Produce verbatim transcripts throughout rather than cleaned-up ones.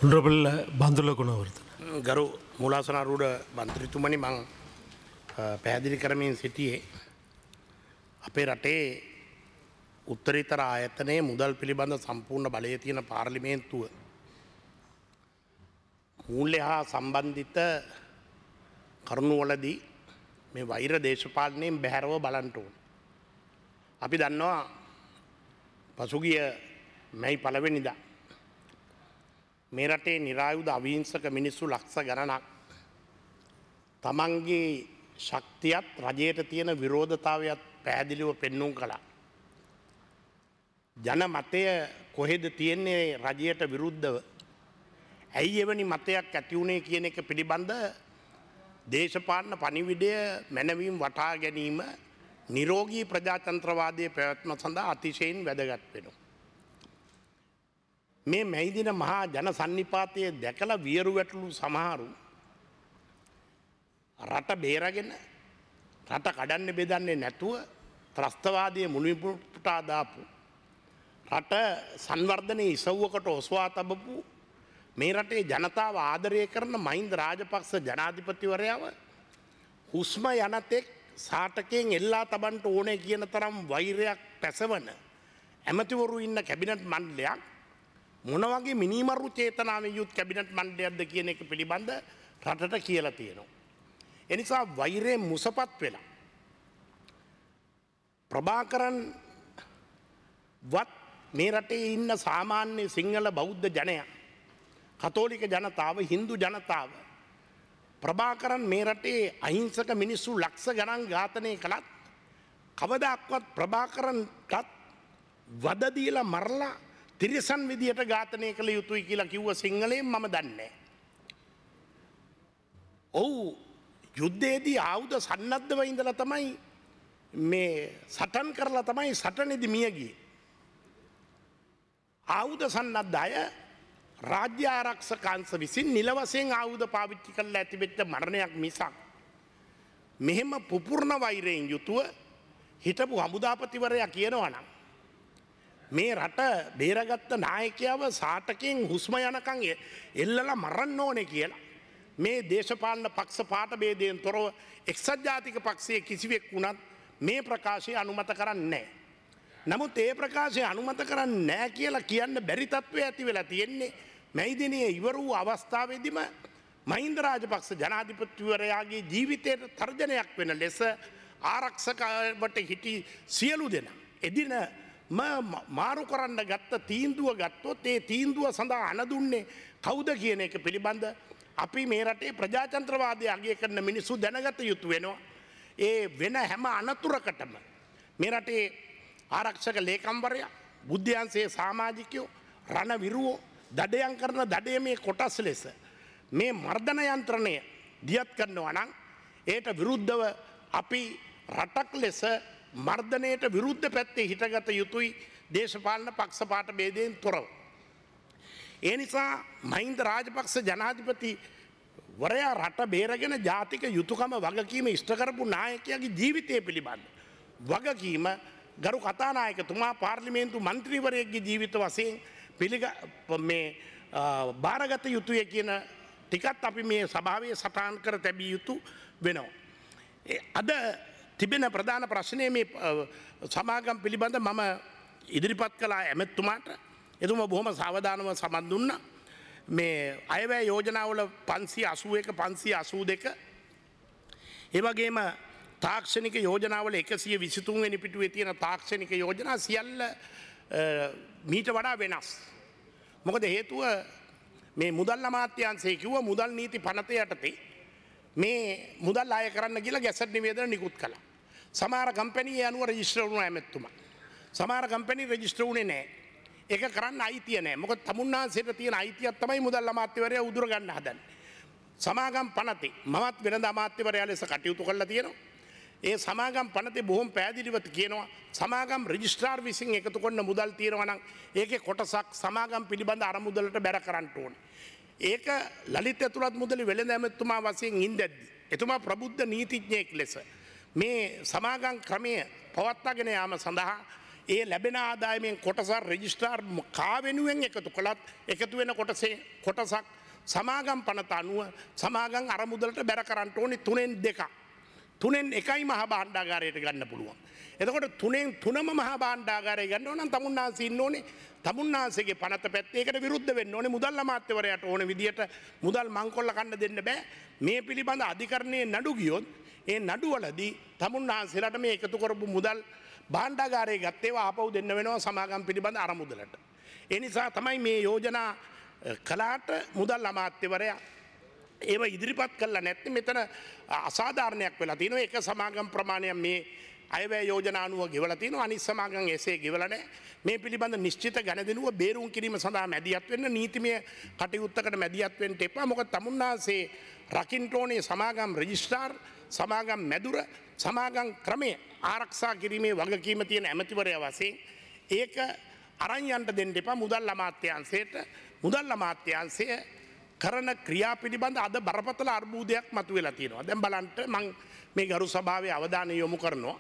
Honorable Bandula Gunawardena. ගරු මූලාසනාරූඪ මන්ත්‍රීතුමනි මං පැහැදිලි කරමින් සිටියේ අපේ රටේ උත්තරීතර ආයතනයේ මුදල් පිළිබඳ සම්පූර්ණ බලය තියෙන පාර්ලිමේන්තුව මූල්‍ය හා සම්බන්ධිත කරුණුවලදී මේ වෛර දේශපාලනයෙන් බැහැරව බලන්න ඕන. අපි දන්නවා පසුගිය මැයි පළවෙනිදා මේ රටේ නිරායුධ අවිහිංසක මිනිස්සු ලක්ෂ ගණනක් තමන්ගේ ශක්තියත් රජයට තියෙන විරෝධතාවයත් පැහැදිලිව පෙන්නුම් කළා. ජන මතය කොහෙද තියෙන්නේ රජයට විරුද්ධව? ඇයි එවැනි මතයක් ඇති වුණේ කියන එක පිළිබඳ දේශපාලන පණිවිඩය මැනවීම වටහා ගැනීම නිරෝගී ප්‍රජාතන්ත්‍රවාදයේ පැවැත්ම සඳහා අතිශයින් වැදගත් වෙනවා. මේ මැයිදින මහා ජන සන්නිපාතයේ දැකලා වියරු වැටලු සමහරු රට බේරගෙන රට කඩන්න බෙදන්නේ නැතුව ත්‍රස්තවාදයේ මුලින්පුටා දාපු රට සංවර්ධනයේ ඉසව්වකට ඔසවා තබපු මේ රටේ ජනතාව ආදරය කරන මහින්ද රාජපක්ෂ ජනාධිපතිවරයාව හුස්ම යනතෙක් සාටකයෙන් එල්ලා තබන්න ඕනේ කියන තරම් වෛරයක් පැසවන ඇමතිවරු ඉන්න කැබිනට් මණ්ඩලයක් මොන වගේ මිනිමරු චේතනාවෙන් යුත් කැබිනට් මණ්ඩලයක්ද කියන එක පිළිබඳ රටට කියලා තියෙනවා. ඒ නිසා වෛරයෙන් මුසපත් වෙලා ප්‍රභාකරන් වත් මේ රටේ ඉන්න සාමාන්‍ය සිංහල බෞද්ධ ජනයා කතෝලික ජනතාව හින්දු ජනතාව ප්‍රභාකරන් මේ රටේ අහිංසක මිනිස්සු ලක්ෂ ගණන් ඝාතනය කළත් කවදාක්වත් ප්‍රභාකරන්ටත් වද දීලා මරලා තිරිසන් විදියට ඝාතනය කළ යුතුයි කියලා කිව්ව සිංහලයෙන් මම දන්නේ. ඔව් යුද්ධයේදී ආයුධ සන්නද්ධව ඉඳලා තමයි මේ සටන් කරලා තමයි සටනේදී මිය ගියේ. ආයුධ සන්නද්ධ අය රාජ්‍ය ආරක්ෂක අංශ විසින් නිල වශයෙන් ආයුධ පාවිච්චි කරලා ඇතිවෙච්ච මරණයක් මිසක් මෙහෙම පුපුරන වෛරයෙන් යුතුව හිටපු හමුදාපතිවරයා කියනවා නම් මේ රට බේරගත්ත නායකයව සාටකයෙන් හුස්ම යනකම් එල්ලලා මරන්න ඕනේ කියලා මේ දේශපාලන පක්ෂ පාට ભેදයෙන් තොරව එක්සත් ජාතික පක්ෂයේ කිසිවෙක් වුණත් මේ ප්‍රකාශය අනුමත කරන්නේ නැහැ. නමුත් ඒ ප්‍රකාශය අනුමත කරන්නේ නැහැ කියලා කියන්න බැරි තත්ත්වයක් ඇති වෙලා තියෙන්නේ මේ දිනේ ඉවර වූ අවස්ථාවේදීම මහින්ද රාජපක්ෂ ජනාධිපතිවරයාගේ ජීවිතයට තර්ජනයක් වෙන ලෙස ආරක්ෂකවට හිටි සියලු දෙනා එදින මාරු කරන්න ගත්ත තීන්දුව ගත්තොත් ඒ තීන්දුව සඳහා අනදුන්නේ කවුද කියන එක පිළිබඳ අපි මේ රටේ ප්‍රජාතන්ත්‍රවාදය අගය කරන මිනිස්සු දැනගත යුතු වෙනවා. ඒ වෙන හැම අනතුරකටම මේ රටේ ආරක්ෂක ලේකම්වරයා බුද්ධ්‍යංශයේ සමාජිකයෝ රණවිරුවෝ දඩයම් කරන දඩයමේ කොටස් ලෙස මේ මර්ධන යන්ත්‍රණය දියත් කරනවා නම් ඒට විරුද්ධව අපි රටක් ලෙස මර්ධනයට විරුද්ධ පැත්තේ හිටගත යුතුයි දේශපාලන පක්ෂපාත ભેදයෙන් තොරව. ඒ නිසා මහින්ද රාජපක්ෂ ජනාධිපති වරයා රට බේරගෙන ජාතික යුතුයකම වගකීම ඉෂ්ට කරපු නායකයාගේ ජීවිතය පිළිබඳ වගකීම ගරු කතානායකතුමා පාර්ලිමේන්තු මන්ත්‍රීවරයෙක්ගේ ජීවිත වශයෙන් පිළිග මේ බාරගත යුතුය කියන ටිකත් අපි මේ සභාවේ සටහන් කර තැබිය යුතු වෙනවා. අද තිබෙන ප්‍රධාන ප්‍රශ්නය මේ සමාගම් පිළිබඳ මම ඉදිරිපත් කළා ඇමැතිතුමාට. එතුමා බොහොම සාවධානව සමන් දුන්නා. මේ අයවැය යෝජනාවල පන්සිය අසූ එක පන්සිය අසූ දෙක ඒ වගේම තාක්ෂණික යෝජනාවල එකසිය විසිතුන් වෙනි පිටුවේ තියෙන තාක්ෂණික යෝජනා සියල්ල මීට වඩා වෙනස්. මොකද හේතුව මේ මුදල් අමාත්‍යාංශය කිව්ව මුදල් නීති පනත යටතේ මේ මුදල් ආය කරන්න කියලා ගැසට් නිවේදන නිකුත් කළා. සමහර කම්පැනි ඒ අනුව රෙජිස්ටර් වුණා ඇමැතිතුමා. සමහර කම්පැනි රෙජිස්ටර් වුණේ නැහැ. ඒක කරන්න අයිතිය නැහැ. මොකද තමුන්නාන්සේට තියෙන අයිතියක් තමයි මුදල් අමාත්‍යවරයා උදුර ගන්න හදන්නේ. සමාගම් පනතේ මමත් වෙනද අමාත්‍යවරයා ලෙස කටයුතු කරලා තියෙනවා. ඒ සමාගම් පනතේ බොහොම පැහැදිලිව කියනවා සමාගම් රෙජිස්ට්‍රාර් විසින් එකතු කරන මුදල් තියෙනවා නම් ඒකේ කොටසක් සමාගම් පිළිබඳ අරමුදලට බැර කරන්න ඕනේ. ඒක ලලිත ඇතුළත් මුදලි වෙළඳ ඇමැතිතුමා වශයෙන් ඉඳද්දි එතුමා ප්‍රබුද්ධ නීතිඥයෙක් ලෙස මේ සමාගම් ක්‍රමය පවත්වාගෙන යාම සඳහා ඒ ලැබෙන ආදායමෙන් කොටසක් රෙජිස්ට්‍රාර් කා වෙනුවෙන් එකතු කළත් එකතු වෙන කොටසේ කොටසක් සමාගම් පනත අනුව සමාගම් අරමුදලට බැර කරන්න ඕනේ තුනෙන් දෙකක්. තුනෙන් එකයි මහා භාණ්ඩාගාරයට ගන්න පුළුවන්. එතකොට තුනෙන් තුනම මහා භාණ්ඩාගාරය ගන්න ඕන නම් තමුන්නාන්සේ ඉන්න ඕනේ. තමුන්නාන්සේගේ පනත පැත්තේ ඒකට විරුද්ධ වෙන්න ඕනේ. මුදල් අමාත්‍යවරයාට ඕන විදියට මුදල් මංකොල්ල කන්න දෙන්න බෑ. මේ පිළිබඳ අධිකරණයේ නඩු ගියොත් ඒ නඩුවලදී තමුන්නාන්සේලාට මේ එකතු කරපු මුදල් භාණ්ඩාගාරයේ ගත්ත ඒවා ආපහු දෙන්න වෙනවා සමාගම් පිළිබඳ අරමුදලට. ඒ නිසා තමයි මේ යෝජනා කලාට මුදල් අමාත්‍යවරයා ඒව ඉදිරිපත් කළා නැත්නම් මෙතන අසාධාරණයක් වෙලා තියෙනවා. එක සමාගම් ප්‍රමාණයක් මේ අයවැය යෝජනා අනුව ගෙවලා තියෙනවා. අනිත් සමාගම් එසේ ගෙවලා නැහැ. මේ පිළිබඳ නිශ්චිත ගණදෙනුව බේරුම් කිරීම සඳහා මැදිහත් වෙන්න නීතිමය කටයුත්තකට මැදිහත් වෙන්න එපා. මොකද තමුන්නාසේ රකින්න ඕනේ සමාගම් රෙජිස්ට්‍රාර්, සමාගම් මැදුර, සමාගම් ක්‍රමය ආරක්ෂා කිරීමේ වගකීම තියෙන ඇමතිවරයා වශයෙන් ඒක අරන් යන්න දෙන්න එපා මුදල් අමාත්‍යාංශයට. මුදල් අමාත්‍යාංශය කරන ක්‍රියා පිළිබඳ අද බරපතල අර්බුදයක් මතුවෙලා තියෙනවා. දැන් බලන්න මම මේ ගරු සභාවේ අවධානය යොමු කරනවා.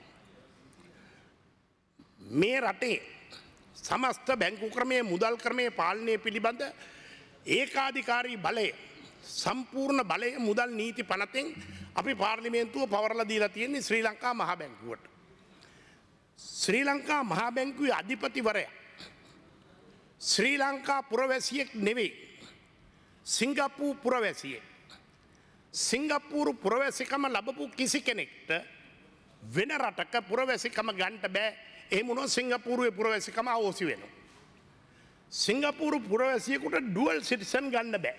මේ රටේ සමස්ත බැංකු ක්‍රමයේ මුදල් ක්‍රමයේ පාලනය පිළිබඳ ඒකාධිකාරී බලය සම්පූර්ණ බලය මුදල් නීති පනතෙන් අපි පාර්ලිමේන්තුව පවරලා දීලා තියෙන්නේ ශ්‍රී ලංකා මහා බැංකුවට. ශ්‍රී ලංකා මහා බැංකුවේ අධිපතිවරයා ශ්‍රී ලංකා පුරවැසියෙක් නෙවෙයි. සිංගප්පූරු පුරවැසියෙක්. සිංගප්පූරු පුරවැසිකම ලැබපු කිසි කෙනෙක්ට වෙන රටක පුරවැසිකම ගන්න බෑ. එහෙම වුණොත් සිංගප්පූරුවේ පුරවැසිකම අවශ්‍ය වෙනවා. සිංගප්පූරු පුරවැසියෙකුට ඩුවල් සිටිසන් ගන්න බෑ.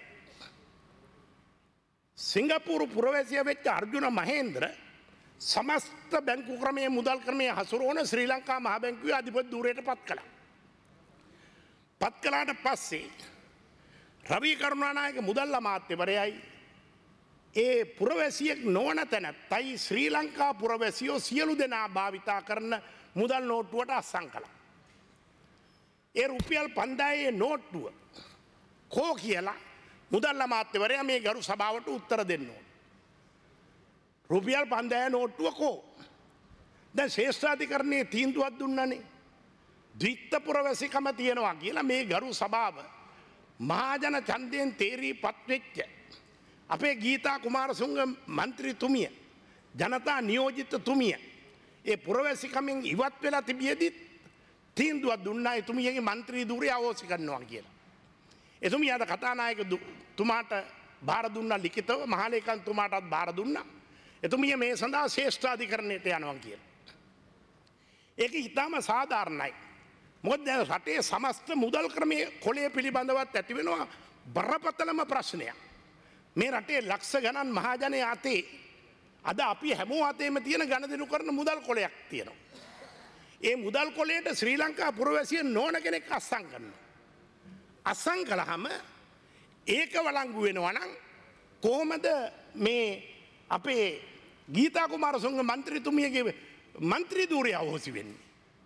සිංගප්පූරු පුරවැසියා වෙච්ච අර්ජුන මහේන්ද්‍ර සමස්ත බැංකු ක්‍රමයේ මුදල් ක්‍රමයේ හසුරුවන ශ්‍රී ලංකා මහා බැංකුවේ අධිපති ධූරයට පත් කළා. පත් කළාට පස්සේ රවි කරුණානායක මුදල් අමාත්‍යවරයයි ඒ පුරවැසියෙක් නොවන තැනැත්තයි ශ්‍රී ලංකා පුරවැසියෝ සියලු දෙනා භාවිතා කරන මුදල් නෝට්ටුවට අත්සන් කළා. ඒ රුපියල් පන්දායේ නෝට්ටුව කෝ කියලා මුදල් අමාත්‍යවරයා මේ ගරු සභාවට උත්තර දෙන්න ඕන. රුපියල් පන්දායේ නෝට්ටුව කෝ? දැන් ශ්‍රේෂ්ඨාධිකරණයේ තීන්දුවක් දුන්නනේ. ද්විත්ත පුරවැසිකම තියෙනවා කියලා මේ ගරු සභාව මහජන ඡන්දයෙන් තේරී පත්වෙච්ච අපේ ගීතා කුමාරසුංග මන්ත්‍රීතුමිය ජනතා නියෝජිතතුමිය ඒ පුරවැසිකමෙන් ඉවත් වෙලා තිබියදිත් තීන්දුවක් දුන්නා එතුමියගේ මන්ත්‍රී ධූරය අවශ්‍ය කරනවා කියලා. එතුමියාට කතානායක තුමාට බාර දුන්නා ලිඛිතව මහලේකම් තුමාටත් බාර දුන්නා. එතුමිය මේ සඳහා ශ්‍රේෂ්ඨාධිකරණයට යනවා කියලා. ඒක ඉතාම සාධාරණයි. මොකද දැන් රටේ සමස්ත මුදල් ක්‍රමයේ කොලේ පිළිබඳවත් ඇති වෙනවා බරපතලම ප්‍රශ්නයක්. මේ රටේ ලක්ෂ ගණන් මහජනය අතේ අද අපි හැමෝ අතේම තියෙන ගණදෙනු කරන මුදල් කොලයක් තියෙනවා. ඒ මුදල් කොලයට ශ්‍රී ලංකා පුරවැසිය නොවන කෙනෙක් අත්සන් කරනවා. අත්සන් කළාම ඒක වළංගු වෙනවා නම් කොහොමද මේ අපේ ගීතා කුමාරසුංග මන්ත්‍රීතුමියගේ මන්ත්‍රී ධූරය අවශ්‍ය වෙන්නේ?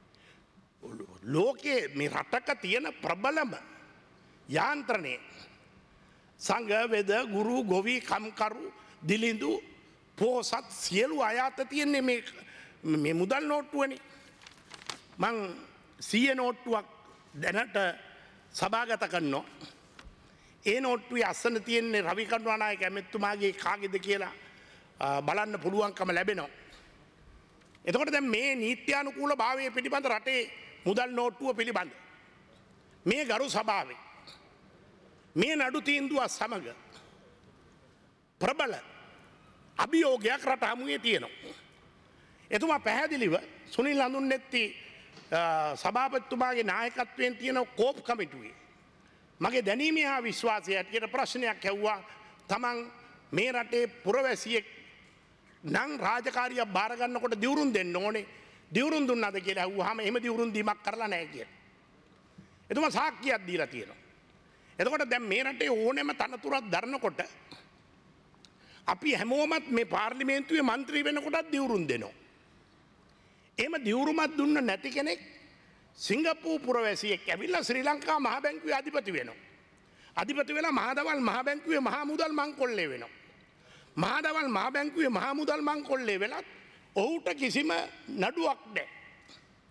ලෝකයේ මේ රටක තියෙන ප්‍රබලම යාන්ත්‍රණය සංඝ වෙද ගුරු ගොවි කම්කරු දිලිඳු පෝසත් සියලු අයාත තියෙන්නේ මේ මේ මුදල් නෝට්ටුවනේ. මං සීය නෝට්ටුවක් දැනට සභාගත කරනවා. ඒ නෝට්ටුවේ අස්සන තියෙන්නේ රවි කරුණානායක ඇමතිතුමාගේ කාගේද කියලා බලන්න පුළුවන්කම ලැබෙනවා. එතකොට දැන් මේ නීත්‍යානුකූල භාවය පිළිබඳ රටේ මුදල් නෝට්ටුව පිළිබඳ මේ ගරු සභාවේ මේ නඩු තීන්දුව සමග ප්‍රබල අභියෝගයක් රට හමුවේ තියෙනවා. එතුමා පැහැදිලිව සුනිල් හඳුන්නෙත්ති සභාපතිතුමාගේ නායකත්වයෙන් තියෙන කෝප් කමිටුවේ මගේ දැනීමේ හා විශ්වාසය ඇටියට ප්‍රශ්නයක් ඇහුවා. තමන් මේ රටේ පුරවැසියෙක් නම් රාජකාරියක් බාර ගන්නකොට දිවුරුම් දෙන්න ඕනේ. දිවුරුම් දුන්නාද කියලා අහුවාම එහෙම දිවුරුම් දීමක් කරලා නැහැ කියලා. එතුමා සාක්කියක් දීලා තියෙනවා. එතකොට දැන් මේ රටේ ඕනෙම තනතුරක් දරනකොට අපි හැමෝමත් මේ පාර්ලිමේන්තුවේ മന്ത്രി වෙනකොටත් දිවුරුම් දෙනවා. එහෙම දිවුරුමක් දුන්න නැති කෙනෙක් සිංගප්පූරු පුරවැසියෙක් ඇවිල්ලා ශ්‍රී ලංකා මහා බැංකුවේ අධිපති වෙනවා. අධිපති වෙලා මහදවල් මහා බැංකුවේ මහා මුදල් මංකොල්ලේ වෙනවා. මහදවල් මහා බැංකුවේ මහා මුදල් මංකොල්ලේ වෙලත් ඔහුට කිසිම නඩුවක් නැහැ.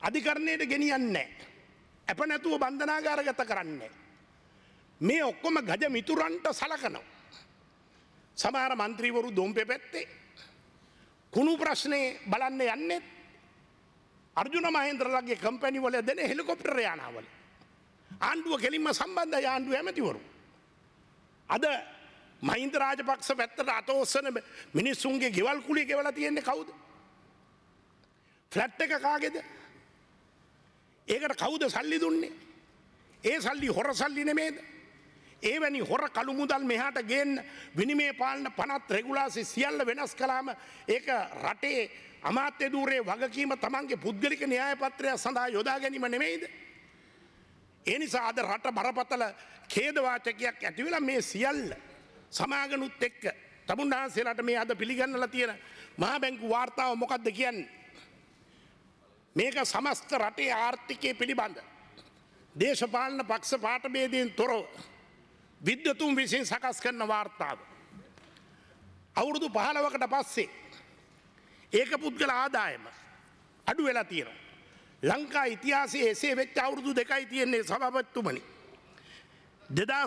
අධිකරණයට ගෙනියන්නේ අප නැතුව බන්ධනාගාරගත කරන්නේ. මේ ඔක්කොම ගජ මිතුරන්ට සලකනවා. සමහර මන්ත්‍රීවරු දොම්පෙ පැත්තේ කුණු ප්‍රශ්නේ බලන්න යන්නේ අර්ජුන මහේන්ද්‍රලගේ කම්පැනි වල දෙන හෙලිකොප්ටර් යානාවල. ආණ්ඩුව කෙලින්ම සම්බන්ධයි ආණ්ඩුව ඇමතිවරු. අද මහින්ද රාජපක්ෂ පැත්තට අතෝස්සන මිනිස්සුන්ගේ ගෙවල් කුලිය ගෙවලා තියෙන්නේ කවුද? ෆ්ලැට් එක කාගේද? ඒකට කවුද සල්ලි දුන්නේ? ඒ සල්ලි හොර සල්ලි නෙමේද? එවැනි හොර කළු මුදල් මෙහාට ගේන්න විනිමය පාලන පනත් රෙගුලාසි සියල්ල වෙනස් කළාම ඒක රටේ අමාත්‍ය ධූරයේ වගකීම තමන්ගේ පුද්ගලික න්‍යාය පත්‍රය සඳහා යොදා ගැනීම නෙමෙයිද? ඒ නිසා අද රට බරපතල ඛේදවාචකයක් ඇති වෙලා මේ සියල්ල සමාගනුත් එක්ක තමුන්නාන්සේලාට මේ අද පිළිගන්නලා තියෙන මහා බැංකු වාර්තාව මොකක්ද කියන්නේ? මේක සමස්ත රටේ ආර්ථිකය පිළිබඳ දේශපාලන පක්ෂ පාට ભેදයෙන් තොරව විද්වතුන් විසින් සකස් කරන වාර්තාව. අවුරුදු පහළොවකට පස්සේ ඒක පුද්ගල ආදායම අඩු වෙලා තියෙනවා. ලංකා ඉතිහාසයේ එසේ වෙච්ච අවුරුදු දෙකයි තියෙන්නේ සභාපතිතුමනි. දෙදහස්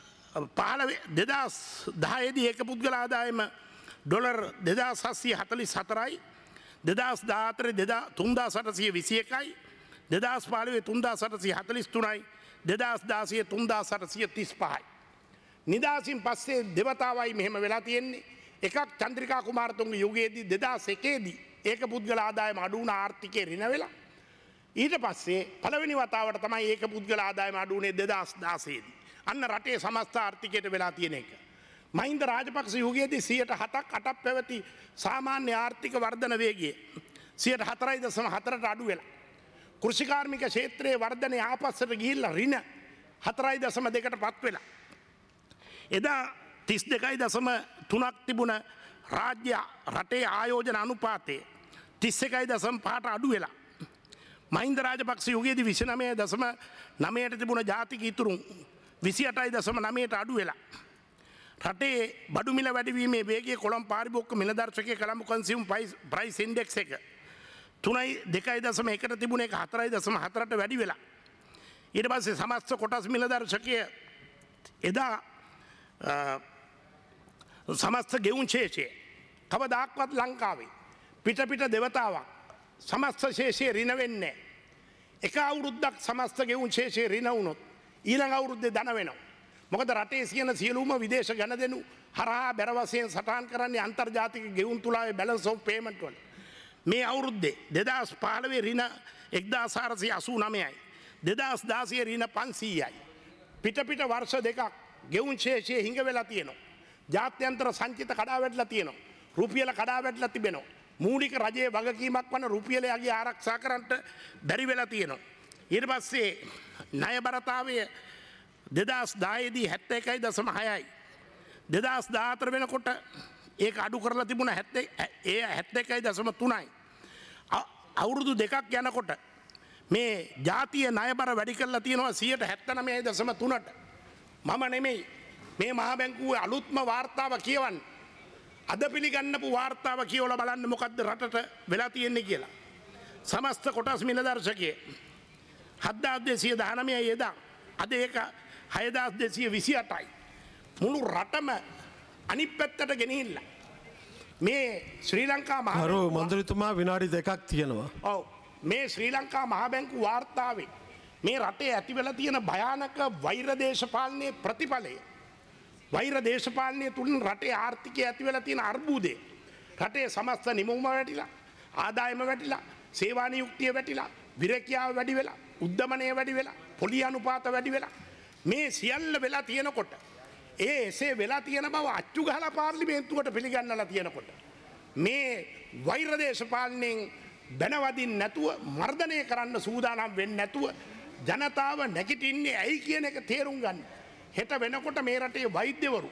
දහයේදී ඒක පුද්ගල ආදායම ඩොලර් දෙදාස් හත්සිය හතළිස් හතරයි, දෙදහස් දාහතරේ තුන්දාස් අටසිය විසි එකයි, දෙදහස් පහළොවේ තුන්දාස් අටසිය හතළිස් තුනයි, දෙදහස් දාසය තුන්දාස් අටසිය තිස් පහයි. නිදාසින් පස්සේ දෙවතාවයි මෙහෙම වෙලා තියෙන්නේ. එකක් චන්ද්‍රිකා කුමාරතුංග යුගයේදී දෙදහස් එකේදී ඒක පුද්ගල ආදායම අඩු වුණ ආර්ථිකය රින වෙලා. ඊට පස්සේ පළවෙනි වතාවට තමයි ඒක පුද්ගල ආදායම අඩු වුණේ දෙදහස් දාසයේදී. අන්න රටේ සමස්ත ආර්ථිකයට වෙලා තියෙන එක. මහින්ද රාජපක්ෂ යුගයේදී සියයට හතක් අටක් පැවති සාමාන්‍ය ආර්ථික වර්ධන වේගය සියයට හතරයි දශම හතරට අඩු වෙලා. කෘෂිකාර්මික ක්ෂේත්‍රයේ වර්ධනය ආපස්සට ගිහිල්ලා රින හතරයි දශම දෙකට පත් වෙලා. එදා තිස් දෙකයි දශම තුනක් තිබුණ රාජ්‍ය රටේ ආයෝජන අනුපාතය තිස් එකයි දශම පහට අඩු වෙලා. මහින්ද රාජපක්ෂ යුගයේදී විසිනමය දශම නවයට තිබුණ ජාතික ඉතුරුම් විසි අටයි දශම නවයට අඩු වෙලා. රටේ බඩු මිල වැඩිවීමේ වේගය කොළඹ පාරිභෝගික මිල දර්ශකයේ කොළඹ කන්සියුම් ප්‍රයිස් ඉන්ඩෙක්ස් එක තුනයි දෙකයි දශම එකට තිබුණ එක හතරයි දශම හතරට වැඩි වෙලා. ඊට පස්සේ සමස්ත කොටස් මිල දර්ශකය එදා සමස්ත ගෙවුම් ශේෂය කවදාක්වත් ලංකාවේ පිට පිට දෙවතාවක් සමස්ත ශේෂය රින වෙන්නේ. එක අවුරුද්දක් සමස්ත ගෙවුම් ශේෂය රින වුණොත් ඊළඟ අවුරුද්දේ දන වෙනවා. මොකද රටේ සියන සියලුම විදේශ ගණදෙනු හරහා බැර වශයෙන් සටහන් කරන්නේ අන්තර්ජාතික ගෙවුම් තුලාවේ බැලන්ස් ඔෆ් පේමන්ට් වල. මේ අවුරුද්දේ දෙදහස් පහළොවේ රින එක්දාස් හාරසිය අසූ නවයයි. දෙදහස් දාසය රින පන්සීයයි. පිට පිට වර්ෂ දෙකක් ගෙවුම් ශේෂයේ හිඟ වෙලා තියෙනවා. ජාත්‍යන්තර සංචිත කඩා වැටලා තියෙනවා. රුපියල කඩා වැටලා තිබෙනවා. මූලික රජයේ වගකීමක් වන රුපියල යගේ ආරක්ෂා කරන්නට බැරි වෙලා තියෙනවා. ඊට පස්සේ ණයබරතාවය දෙදහස් දහයේදී හැත්තෑ එකයි දශම හයයි. දෙදහස් දාහතර වෙනකොට ඒක අඩු කරලා තිබුණ ඒ හැත්තෑ එකයි දශම තුනයි. අවුරුදු දෙකක් යනකොට මේ ජාතිය ණයබර වැඩි කරලා තියෙනවා සියයට හැත්තෑ නවයයි දශම තුනට. මම නෙමෙයි මේ මහා බැංකුවේ අලුත්ම වාර්තාව කියවන්න. අද පිළිගන්නපු වාර්තාව කියවලා බලන්න මොකද්ද රටට වෙලා තියෙන්නේ කියලා. සමස්ත කොටස් මිල දර්ශකයේ හත්දාස් දෙසිය දහනවයයි එදා. අද ඒක හයදාස් දෙසිය විසි අටයි. මුළු රටම අනිත් පැත්තට ගෙනිහිල්ලා. මේ ශ්‍රී ලංකා මහා අර මන්ත්‍රීතුමා විනාඩි දෙකක් තියෙනවා. ඔව් මේ ශ්‍රී ලංකා මහා බැංකු වාර්තාවේ මේ රටේ ඇති වෙලා තියෙන භයානක වෛර දේශපාලනයේ ප්‍රතිඵලය. වෛර දේශපාලනය තුලින් රටේ ආර්ථිකය ඇති වෙලා තියෙන අර්බුදය. රටේ සමස්ත නිමුම වැටිලා, ආදායම වැටිලා, සේවා නියුක්තිය වැටිලා, විරකියාව වැඩි වෙලා, උද්දමනය වැඩි වෙලා, පොලි අනුපාත වැඩි වෙලා මේ සියල්ල වෙලා තියෙනකොට ඒ එසේ වෙලා තියෙන බව අච්චු ගහලා පාර්ලිමේන්තුවට පිළිගන්නලා තියෙනකොට මේ වෛර දේශපාලනයෙන් බැනවදින්න නැතුව මර්ධනය කරන්න සූදානම් වෙන්නේ නැතුව ජනතාව නැගිටින්නේ ඇයි කියන එක තේරුම් ගන්න. හෙට වෙනකොට මේ රටේ වෛද්‍යවරු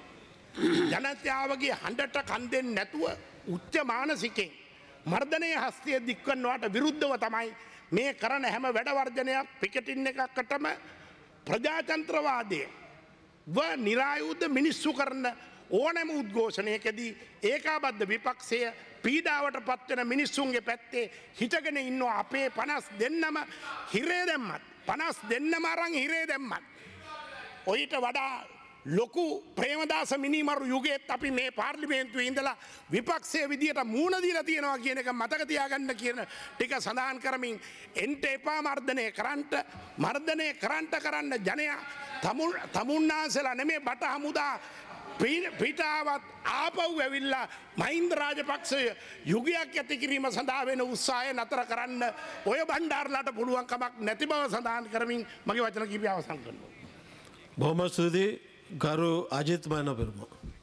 ජනතාවගේ හඬට කන් දෙන්නේ නැතුව උච්ච මානසිකෙන් මර්ධනයේ හස්තිය දික්වන්නවට විරුද්ධව තමයි මේ කරන හැම වැඩ වර්ජනයක් පිකටින් එකකටම ප්‍රජාතන්ත්‍රවාදය ව නිරායුද්ධ මිනිස්සු කරන ඕනෑම උද්ඝෝෂණයකදී ඒකාබද්ධ විපක්ෂය පීඩාවට පත්වෙන මිනිස්සුන්ගේ පැත්තේ හිටගෙන ඉන්නවා අපේ පනස් දෙන්නම හිරේ දැම්මත් පනස් දෙන්නම අරන් හිරේ දැම්මත් ඔයිට වඩා ලොකු ප්‍රේමදාස මිනිමරු යුගයේත් අපි මේ පාර්ලිමේන්තුවේ ඉඳලා විපක්ෂයේ විදියට මූණ දීලා තියෙනවා කියන එක මතක තියාගන්න කියන ටික සඳහන් කරමින් එන්ට එපා මර්ධනය කරන්නට මර්ධනය කරන්නට කරන්න ජනයා තමුන් තමුන්නාසලා නෙමේ බට හමුදා පිටාවත් ආපහු ඇවිල්ලා මහින්ද රාජපක්ෂ යුගයක් ඇති කිරීම සඳහා වෙන උත්සාහය නතර කරන්න ඔය බණ්ඩාරලාට පුළුවන් කමක් නැති බව සඳහන් කරමින් මගේ වචන කිහිපය අවසන් කරනවා. බොහොම ස්තුතියි ගරු අජිත් මයන පෙරමුණ.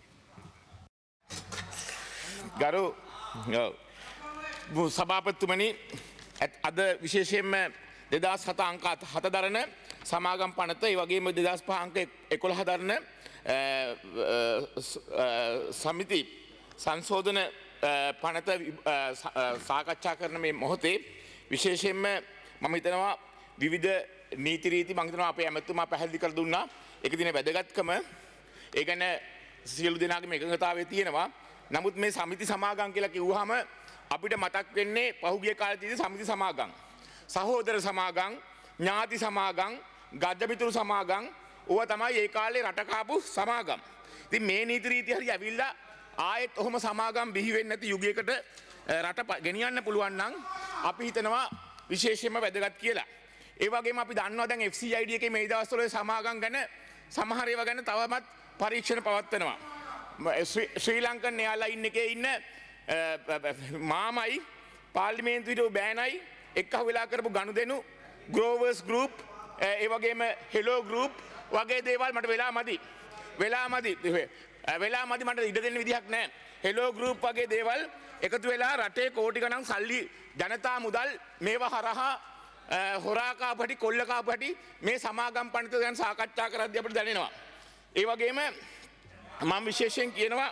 ගරු සභාපතිතුමනි අද විශේෂයෙන්ම දෙදස් හත අංක හත දරන සමාගම් පනත ඒ වගේම දෙදස් පහ අංක එකොළහ දරන සමිති සංශෝධන පනත සාකච්ඡා කරන මේ මොහොතේ විශේෂයෙන්ම මම හිතනවා විවිධ නීති රීති මම හිතනවා අපේ ඇමතුමා පැහැදිලි කර දුන්නා. ඒක දින වැදගත්කම ඒ ගැන සියලු දෙනාගේම එකඟතාවය තියෙනවා. නමුත් මේ සමිති සමාගම් කියලා කිව්වහම අපිට මතක් වෙන්නේ පහුගිය කාලේදී සමිති සමාගම්, සහෝදර සමාගම්, ඥාති සමාගම්, ගජ්ජමිතුරු සමාගම් ඕවා තමයි ඒ කාලේ රට කාපු සමාගම්. ඉතින් මේ නීති රීති හරි ඇවිල්ලා ආයෙත් ඔහොම සමාගම් බිහි වෙන්නේ නැති යුගයකට රට ගෙනියන්න පුළුවන් නම් අපි හිතනවා විශේෂයෙන්ම වැදගත් කියලා. ඒ වගේම අපි දන්නවා දැන් එෆ් සී ආයි ඩී එකේ මේ දවස්වල සමාගම් ගැන සමහර ඒවා ගැන තවමත් පරීක්ෂණ පවත්වනවා. ශ්‍රී ලංකන් එයාලයින් එකේ ඉන්න මාමයි පාර්ලිමේන්තුවේ බෑනයි එක්ක වෙලා කරපු ගනුදෙනු ග්‍රෝවර්ස් ගෲප් ඒ වගේම හෙලෝ ගෲප් වගේ දේවල් මට වෙලා මදි. වෙලා මදි. වෙලා මදි මට ඉඩ දෙන්න විදිහක් නැහැ. හෙලෝ ගෲප් වගේ දේවල් එකතු වෙලා රටේ කෝටි ගණන් සල්ලි ජනතා මුදල් මේවා හරහා හොරාකාපටි කොල්ලකාපටි මේ සමාගම් පඬිතුක ගැන සාකච්ඡා කරද්දී අපිට දැනෙනවා. ඒ වගේම මම විශේෂයෙන් කියනවා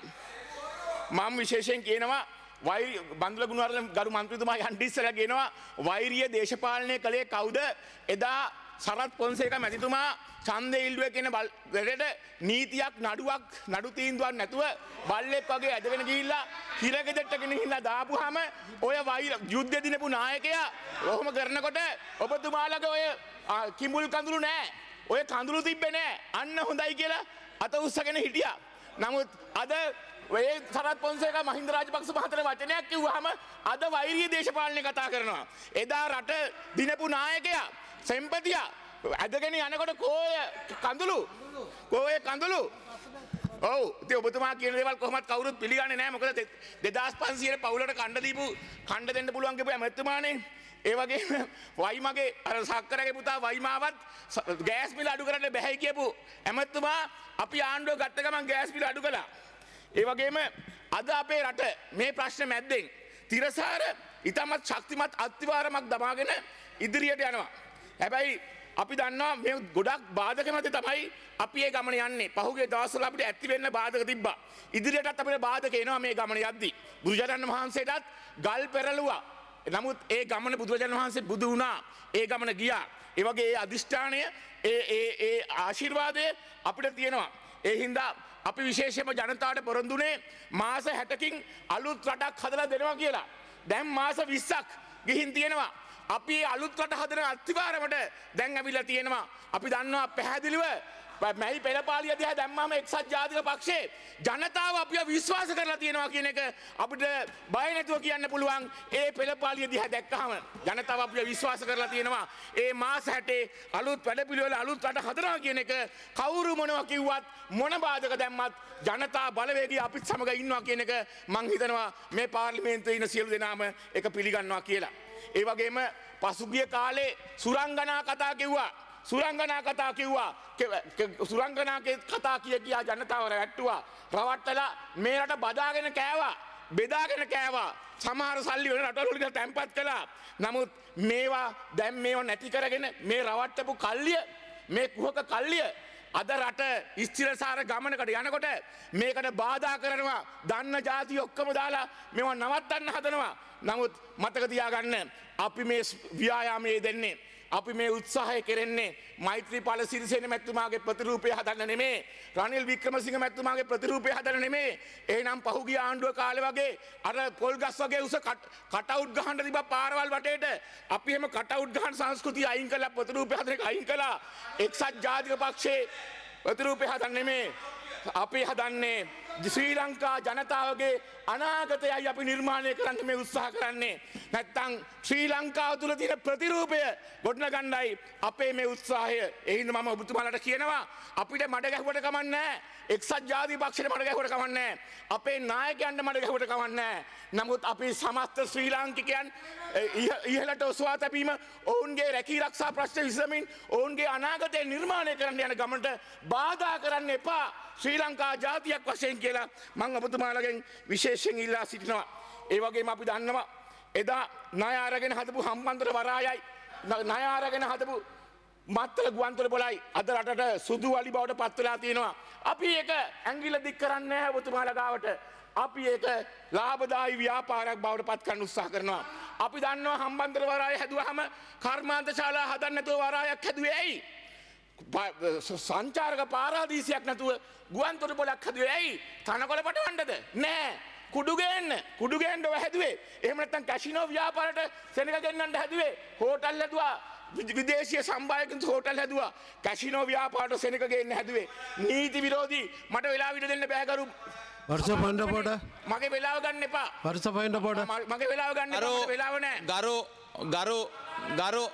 මම විශේෂයෙන් කියනවා වෛරි බන්දුල ගුණවර්ධන ගරු මන්ත්‍රීතුමා යන්ඩි ඉස්සරලා කියනවා වෛරීය දේශපාලනය කළේ කවුද? එදා සරත් පොන්සේක මැතිතුමා ඡන්දය ඉල්ලුවේ කියන වැඩට නීතියක් නඩුවක් නඩු තීන්දුවක් නැතුව බල්ලෙක් වගේ ඇදගෙන ගිහිල්ලා හිරගෙදරට ගෙනහිල්ලා දාපුවාම ඔය වෛර යුද්ධ දිනපු නායකයා ඔහොම කරනකොට ඔබතුමාලගේ ඔය කිඹුල් කඳුළු නෑ. ඔය කඳුළු තිබ්බේ නෑ. අන්න හොඳයි කියලා අත උස්සගෙන හිටියා. නමුත් අද ඔය සරත් පොන්සේක මහින්ද රාජපක්ෂ මහතාට වචනයක් කිව්වහම අද වෛරීය දේශපාලනය කතා කරනවා. එදා රට දිනපු නායකයා සෙම්පතියා ඇදගෙන යනකොට කෝය කඳුළු කෝය කඳුළු ඔව් ඉතින් ඔබතුමා කියන දේවල් කොහොමත් කවුරුත් පිළිගන්නේ නැහැ. මොකද දෙදාස් පන්සියයට පවුලට කණ්ඩ දීපු කණ්ඩ දෙන්න පුළුවන් කියපු ඇමතුමානේ. ඒ වගේම වයිමගේ අර සක්කරගේ පුතා වයිමාවත් ගෑස් මිල අඩු කරන්න බැහැ කියපු ඇමතුමා අපි ආණ්ඩුව ගත්ත ගමන් ගෑස් මිල අඩු කළා. ඒ වගේම අද අපේ රට මේ ප්‍රශ්න මැද්දෙන් තිරසාර ඉතාමත් ශක්තිමත් අත්තිවාරමක් දමාගෙන ඉදිරියට යනවා. හැබැයි අපි දන්නවා මේ ගොඩක් බාධක මැද තමයි අපි මේ ගමන යන්නේ. පහුගිය දවස්වල අපිට ඇති වෙන්න බාධක තිබ්බා. ඉදිරියටත් අපිට බාධක එනවා මේ ගමන යද්දී. බුදුරජාණන් වහන්සේටත් ගල් පෙරළුවා. නමුත් ඒ ගමන බුදුරජාණන් වහන්සේ බුදු වුණා. ඒ ගමන ගියා. ඒ වගේ ඒ අදිෂ්ඨානය ඒ ඒ ඒ ආශිර්වාදය අපිට තියෙනවා. ඒ හින්දා අපි විශේෂයෙන්ම ජනතාවට පොරොන්දුනේ මාස හැටකින් අලුත් රටක් හදලා දෙනවා කියලා. දැන් මාස විස්සක් ගිහින් තියෙනවා. අපි අලුත් රට හදන අත්තිවාරමට දැන් ඇවිල්ලා තියෙනවා. අපි දන්නවා පැහැදිලිව මැයි පෙළපාලිය දිහා දැම්මම එක්සත් ජාතික පක්ෂයේ ජනතාව අපිව විශ්වාස කරලා තියෙනවා කියන එක අපිට බය නැතුව කියන්න පුළුවන්. ඒ පෙළපාලිය දිහා දැක්කහම ජනතාව අපිව විශ්වාස කරලා තියෙනවා. ඒ මාස හැටේ අලුත් වැඩපිළිවෙල අලුත් රට හදනවා කියන එක කවුරු මොනවා කිව්වත් මොන බාධක දැම්මත් ජනතා බලවේගය අපිත් සමග ඉන්නවා කියන එක මං හිතනවා මේ පාර්ලිමේන්තුවේ ඉන්න සියලු දෙනාම ඒක පිළිගන්නවා කියලා. ඒ වගේම පසුගිය කාලේ සුරංගනා කතා කිව්වා. සුරංගනා කතා කිව්වා. සුරංගනාගේ කතා කිය කියා ජනතාව රැවට්ටුවා. රවට්ටලා මේ රට බදාගෙන කෑවා. බෙදාගෙන කෑවා. සමහර සල්ලි වෙන රටවල වල තැන්පත් කළා. නමුත් මේවා දැන් මේවා නැති කරගෙන මේ රවට්ටපු කල්ලිය මේ කුහක කල්ලිය අද රට ස්ථිරසාර ගමනකට යනකොට මේකට බාධා කරනවා. දන්න ಜಾති ඔක්කොම දාලා මේවා නවත්තන්න හදනවා. නමුත් මතක තියාගන්න අපි මේ ව්‍යායාමයේ දෙන්නේ අපි මේ උත්සාහය කෙරෙන්නේ මෛත්‍රීපාල සිරිසේන මැතිතුමාගේ ප්‍රතිරූපය හදන්න නෙමේ. රනිල් වික්‍රමසිංහ මැතිතුමාගේ ප්‍රතිරූපය හදන්න නෙමේ. එහෙනම් පහුගිය ආණ්ඩුව කාලේ වගේ අර පොල් ගස් වගේ උස කට් අවුට් ගහන්න තිබ්බා පාරවල් වටේට. අපි එහෙම කට් අවුට් ගහන සංස්කෘතිය අයින් කළා, ප්‍රතිරූපය හදන එක අයින් කළා. එක්සත් ජාතික පක්ෂයේ ප්‍රතිරූපය හදන්න නෙමේ. අපි හදන්නේ ශ්‍රී ලංකා ජනතාවගේ අනාගතයයි අපි නිර්මාණය කරන්න මේ උත්සාහ කරන්නේ. නැත්තම් ශ්‍රී ලංකාව තුළ තියෙන ප්‍රතිරූපය ගොඩනගන්නයි අපේ මේ උත්සාහය. ඒ හින්දා මම ඔබතුමාලට කියනවා අපිට මඩ ගැහුවට කමක් නැහැ. එක්සත් ජාතික පක්ෂයට මඩ ගැහුවට කමක් නැහැ. අපේ නායකයන්ට මඩ ගැහුවට කමක් නැහැ. නමුත් අපි සමස්ත ශ්‍රී ලාංකිකයන් ඉහළට ඔසවා තැබීම, ඔවුන්ගේ රැකී ආරක්ෂා ප්‍රශ්න විසඳමින් ඔවුන්ගේ අනාගතය නිර්මාණය කරන්න යන ගමනට බාධා කරන්න එපා ශ්‍රී ලංකා ජාතියක් වශයෙන් කියලා මම ඔබතුමාලගෙන් විශේෂයෙන් ඉල්ලා සිටිනවා. ඒ වගේම අපි දන්නවා එදා ණය අරගෙන හදපු හම්බන්තොට වරායයි ණය අරගෙන හදපු මත්තල ගුවන්තොට පොළයි අද රටට සුදු වලි බවට පත් වෙලා තියෙනවා. අපි ඒක ඇඟිල්ල දික් කරන්නේ නැහැ ඔබතුමාලා ගාවට. අපි ඒක ලාභදායී ව්‍යාපාරයක් බවට පත් කරන්න උත්සාහ කරනවා. අපි දන්නවා හම්බන්තොට වරාය හැදුවාම කර්මාන්ත ශාලා හදන්න නැතුව වරායක් හැදුවේ ඇයි? සංචාරක පාරාදීසයක් නැතුව ගුවන්තොට පොළක් හැදුවේ ඇයි? තනකොළ පටවන්නද? නෑ. කුඩු ගේන්න කුඩු ගේන්න ඔය හැදුවේ. එහෙම නැත්නම් කැසිනෝ ව්‍යාපාරයට සෙනග ගෙන්නන්න හැදුවේ. හෝටල් හැදුවා. විදේශීය සම්භායකයන්ට හෝටල් හැදුවා. කැසිනෝ ව්‍යාපාරයට සෙනග ගේන්න හැදුවේ. නීති විරෝධී මට වෙලාව ඉඩ දෙන්න බෑ කරු. වර්ෂ පොයින්ට පොඩ මගේ වෙලාව ගන්න එපා. වර්ෂ පොයින්ට පොඩ මගේ වෙලාව ගන්න එපා. මට වෙලාව නෑ. ගරු ගරු ගරු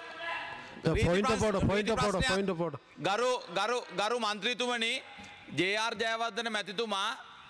පොයින්ට පොඩ පොයින්ට පොඩ පොයින්ට පොඩ ගරු ගරු ගරු මන්ත්‍රීතුමනි ජේ ආර් ජයවර්ධන මැතිතුමා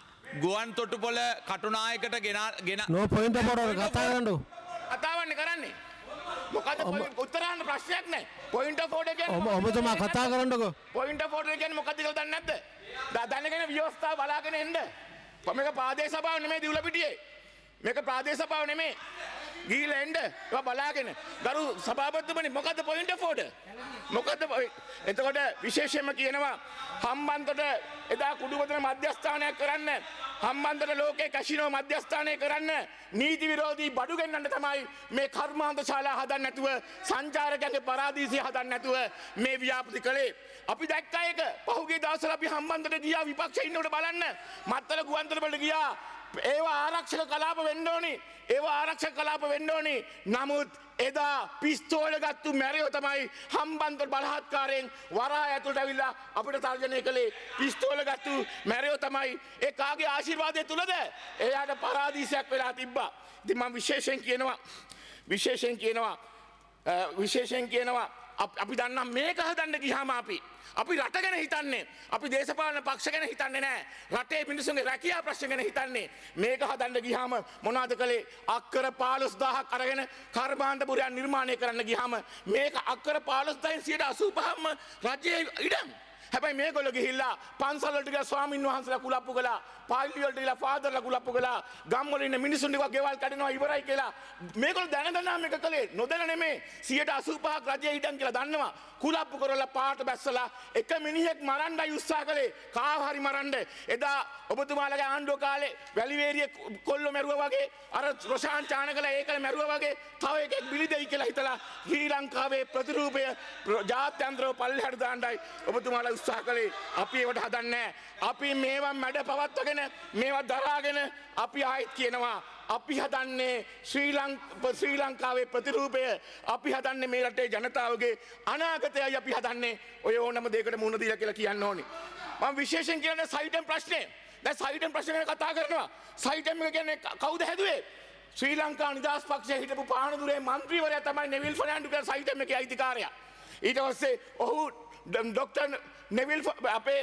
ගුවන් තොටුපොළ කටුනායකට ගෙන ගෙන නෝ පොයින්ට පොඩ කතා කරන්න. කතාවන්නේ කරන්නේ. මොකද උත්තරාන්න ප්‍රශ්නයක් නැහැ. පොයින්ට් ඔෆ් ඕඩර් කියන්නේ ඔබතුමා කතා කරන්නකෝ. පොයින්ට් ඔෆ් ඕඩර් කියන්නේ මොකක්ද කියලා දන්නේ නැද්ද? දැනගෙන ව්‍යවස්ථාව බලාගෙන එන්න. මේක ප්‍රාදේශ සභාව නෙමෙයි දිවුලපිටියේ. මේක ප්‍රාදේශ සභාව නෙමෙයි. ගිහිල්ලා එන්න. ඒවා බලාගෙන. ගරු සභාපතිතුමනි මොකද්ද පොයින්ට් ඔෆ් ඕඩර්? මොකද්ද එතකොට විශේෂයෙන්ම කියනවා හම්බන්තොට එදා කුඩුපතන මධ්‍යස්ථානයක් කරන්න, හම්බන්තොට ලෝකේ කැසිනෝ මධ්‍යස්ථානය කරන්න නීති විරෝධී බඩු ගෙන්නන්න තමයි මේ කර්මාන්ත ශාලා හදන්න නැතුව, සංචාරකයන්ගේ පරාදීසය හදන්න නැතුව මේ ව්‍යාපෘති කළේ. අපි දැක්කා ඒක. පහුගිය දවස්වල අපි හම්බන්තොට ගියා විපක්ෂයේ ඉන්නකොට බලන්න. මත්තල ගුවන්තොට වලට ගියා. ඒවා ආරක්ෂක කලාප වෙන්න ඕනි. ඒවා ආරක්ෂක කලාප වෙන්න ඕනි. නමුත් එදා පිස්තෝල ගත්තු මැරයෝ තමයි හම්බන්තොට බලහත්කාරයෙන් වරාය ඇතුළට ඇවිල්ලා අපිට තර්ජනය කළේ. පිස්තෝල ගත්තු මැරයෝ තමයි. ඒ කාගේ ආශිර්වාදය තුලද? එයාට පරාදීසයක් වෙලා තිබ්බා. ඉතින් මම විශේෂයෙන් කියනවා විශේෂයෙන් කියනවා විශේෂයෙන් කියනවා අපි දන්නා මේක හදන්න ගියාම අපි අපි රට ගැන හිතන්නේ. අපි දේශපාලන පක්ෂ ගැන හිතන්නේ නැහැ. රටේ මිනිස්සුන්ගේ රැකියා ප්‍රශ්න ගැන හිතන්නේ. මේක හදන්න ගියාම මොනවද කළේ? අක්කර පහළොස් දහසක් අරගෙන කර්මාන්තපුරයන් නිර්මාණය කරන්න ගියාම මේක අක්කර පහළොස් දහයෙන් සියයට අසූ පහක්ම රජයේ ඉඩම්. හැබැයි මේගොල්ලෝ ගිහිල්ලා පන්සල් වලට ගිහලා ස්වාමීන් වහන්සේලා කුලප්පු කළා, පායිලි වලට ගිහලා ෆාදර්ලා කුලප්පු කළා, ගම්වල ඉන්න මිනිස්සුන් ටිකක් ගෙවල් කඩනවා ඉවරයි කියලා. මේගොල්ලෝ දැන දැන මේක කළේ. නොදැන නෙමෙයි. සියයට අසූ පහක් රජයේ ඉඩම් කියලා දන්නවා. කුලප්පු කරලා පාට බැස්සලා එක මිනිහෙක් මරන්නයි උත්සාහ කළේ. කාව හරි මරන්න. එදා ඔබතුමාලගේ ආණ්ඩුව කාලේ වැලිවේරිය කොල්ලෝ මැරුවා වගේ, අර රොෂාන් චානකලා ඒකල මැරුවා වගේ තව එකෙක් බිලි දෙයි කියලා හිතලා ශ්‍රී ලංකාවේ ප්‍රතිරූපය ජාත්‍යන්තරව පල්ලෙහාට දාන්නයි ඔබතුමාලා උත්සාහ කළේ. අපි ඒවට හදන්නේ අපි මේවා මැඩ පවත්වගෙන මේවා දරාගෙන අපි ආයෙත් කියනවා අපි හදන්නේ ශ්‍රී ලංකා ශ්‍රී ලංකාවේ ප්‍රතිරූපය. අපි හදන්නේ මේ රටේ ජනතාවගේ අනාගතයයි අපි හදන්නේ. ඔය ඕනම දෙයකට මුහුණ දීලා කියලා කියන්න ඕනේ. මම විශේෂයෙන් කියන්නේ සයිටම් ප්‍රශ්නේ. දැන් සයිටම් ප්‍රශ්න ගැන කතා කරනවා. සයිටම් එක කියන්නේ කවුද හැදුවේ? ශ්‍රී ලංකා නිදහස් පක්ෂයේ හිටපු පානදුරේ මන්ත්‍රීවරයා තමයි නෙවිල් ෆර්නෑන්ඩු කියලා සයිටම් එකේ අයිතිකාරයා. ඊට පස්සේ ඔහු ඩොක්ටර් නෙවිල් අපේ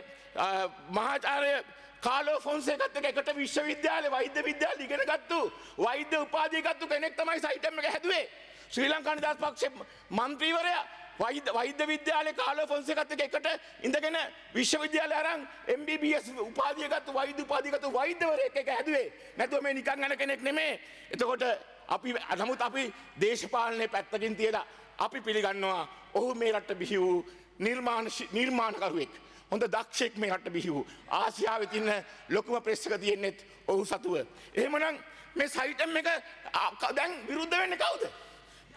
මහාචාර්ය කාලෝ ෆොන්සේකත් එක්ක එකට විශ්වවිද්‍යාලේ වෛද්‍ය විද්‍යාලේ ඉගෙන ගත්තු වෛද්‍ය උපාධිය ගත්තු කෙනෙක් තමයි සයිටම් එක හැදුවේ. ශ්‍රී ලංකා නිදහස් පක්ෂයේ මන්ත්‍රීවරයා වෛද්‍ය වෛද්‍ය විද්‍යාලේ කාලෝ ෆොන්සේකත් එක්ක එකට ඉඳගෙන විශ්වවිද්‍යාලේ අරන් එම් බී බී එස් උපාධිය ගත්තු වෛද්‍ය උපාධිය ගත්තු වෛද්‍යවරයෙක් එක හැදුවේ. නැතුව මේ නිකන් යන කෙනෙක් නෙමෙයි. එතකොට අපි නමුත් අපි දේශපාලනේ පැත්තකින් තියලා අපි පිළිගන්නවා ඔහු මේ රට බිහි වූ නිර්මාණ නිර්මාණකරුවෙක්. හොඳ දක්ෂෙක් මේ රට බිහි වූ. ආසියාවේ තියෙන ලොකුම ප්‍රෙස් එක තියෙන්නේත් ඔහු සතුව. එහෙමනම් මේ සයිටම් එක දැන් විරුද්ධ වෙන්නේ කවුද?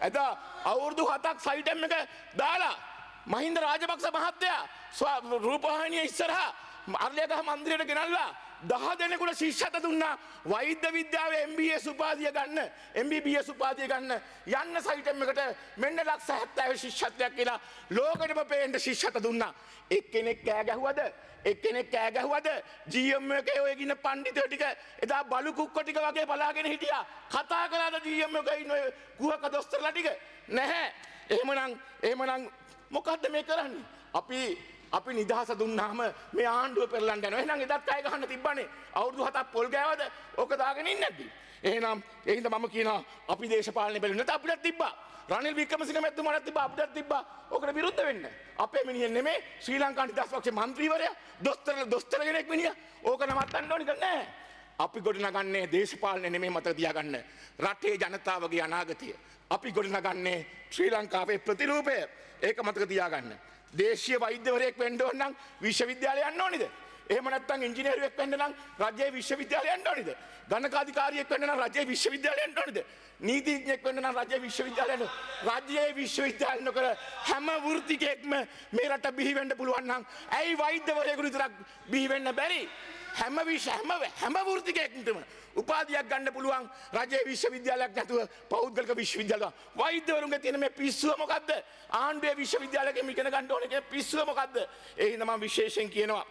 එදා අවුරුදු හතක් සයිටම් එක දාලා මහින්ද රාජපක්ෂ මහත්තයා රූපවාහිනිය ඉස්සරහා අරලියගහ මන්දිරයට ගෙනල්ලා දහ දෙනෙකුට ශිෂ්‍යත්ව දුන්නා වෛද්‍ය විද්‍යාවේ එම් බී එස් උපාධිය ගන්න එම් බී බී එස් උපාධිය ගන්න යන්න සයිටම් එකට මෙන්න ලක්ෂ හැත්තෑව ශිෂ්‍යත්වයක් කියලා ලෝකෙටම පේන්න ශිෂ්‍යත්ව දුන්නා එක්කෙනෙක් කෑ ගැහුවද එක්කෙනෙක් කෑ ගැහුවද ජී එම් එකේ ඔය ඉන්න පඬිතුයෝ ටික එදා බලු කුක්කෝ ටික වගේ බලාගෙන හිටියා කතා කළාද ජී එම් එකේ ඉන්න ඔය කුහක දොස්තරලා ටික නැහැ එහෙමනම් එහෙමනම් මොකද්ද මේ කරන්නේ අපි අපි නිදහස දුන්නාම මේ ආණ්ඩුව පෙරලන්න යනවා. එහෙනම් එදත් කය ගහන්න තිබ්බනේ. අවුරුදු හතක් පොල් ගෑවද? ඕක දාගෙන ඉන්නේ නැද්ද? එහෙනම් ඒ හින්දා මම කියනවා අපි දේශපාලනේ බැලුවේ නැත්නම් අපිටත් තිබ්බා. රනිල් වික්‍රමසිංහ මැතිතුමාටත් තිබ්බා අපිටත් තිබ්බා. ඕකට විරුද්ධ වෙන්න. අපේ මිනිහෙන් නෙමෙයි ශ්‍රී ලංකා නිදහස් පක්ෂේ මන්ත්‍රීවරයා දොස්තර දොස්තර කෙනෙක් මිනිහා. ඕක නවත්තන්න ඕනික නැහැ. අපි ගොඩනගන්නේ දේශපාලනේ නෙමෙයි මතක තියාගන්න. රටේ ජනතාවගේ අනාගතය. අපි ගොඩනගන්නේ ශ්‍රී ලංකාවේ ප්‍රතිරූපය. ඒක මතක තියාගන්න. දේශීය වෛද්‍යවරයෙක් වෙන්න ඕන නම් විශ්වවිද්‍යාලය යන්න ඕනේද? එහෙම නැත්නම් ඉංජිනේරුවෙක් වෙන්න නම් රජයේ විශ්වවිද්‍යාලය යන්න ඕනේද? ගණකාධිකාරියෙක් වෙන්න නම් රජයේ විශ්වවිද්‍යාලය යන්න ඕනේද? නීතිඥයෙක් වෙන්න නම් රජයේ විශ්වවිද්‍යාලය යන්න. රජයේ විශ්වවිද්‍යාල නොකර හැම වෘත්තිකයෙක්ම මේ රට බිහි වෙන්න පුළුවන් නම් ඇයි වෛද්‍යවරයෙකුට විතරක් බිහි වෙන්න බැරි? හැම විශ්ව හැම හැම වෘත්තිකයෙක්ටම උපාධියක් ගන්න පුළුවන් රජයේ විශ්වවිද්‍යාලයක් නැතුව පෞද්ගලික විශ්වවිද්‍යාල වෛද්‍යවරුන්ගේ තියෙන මේ පිස්සුව මොකද්ද ආණ්ඩුවේ විශ්වවිද්‍යාලයක ඉගෙන ගන්න ඕනේ කියන පිස්සුව මොකද්ද ඒ හින්දා මම විශේෂයෙන් කියනවා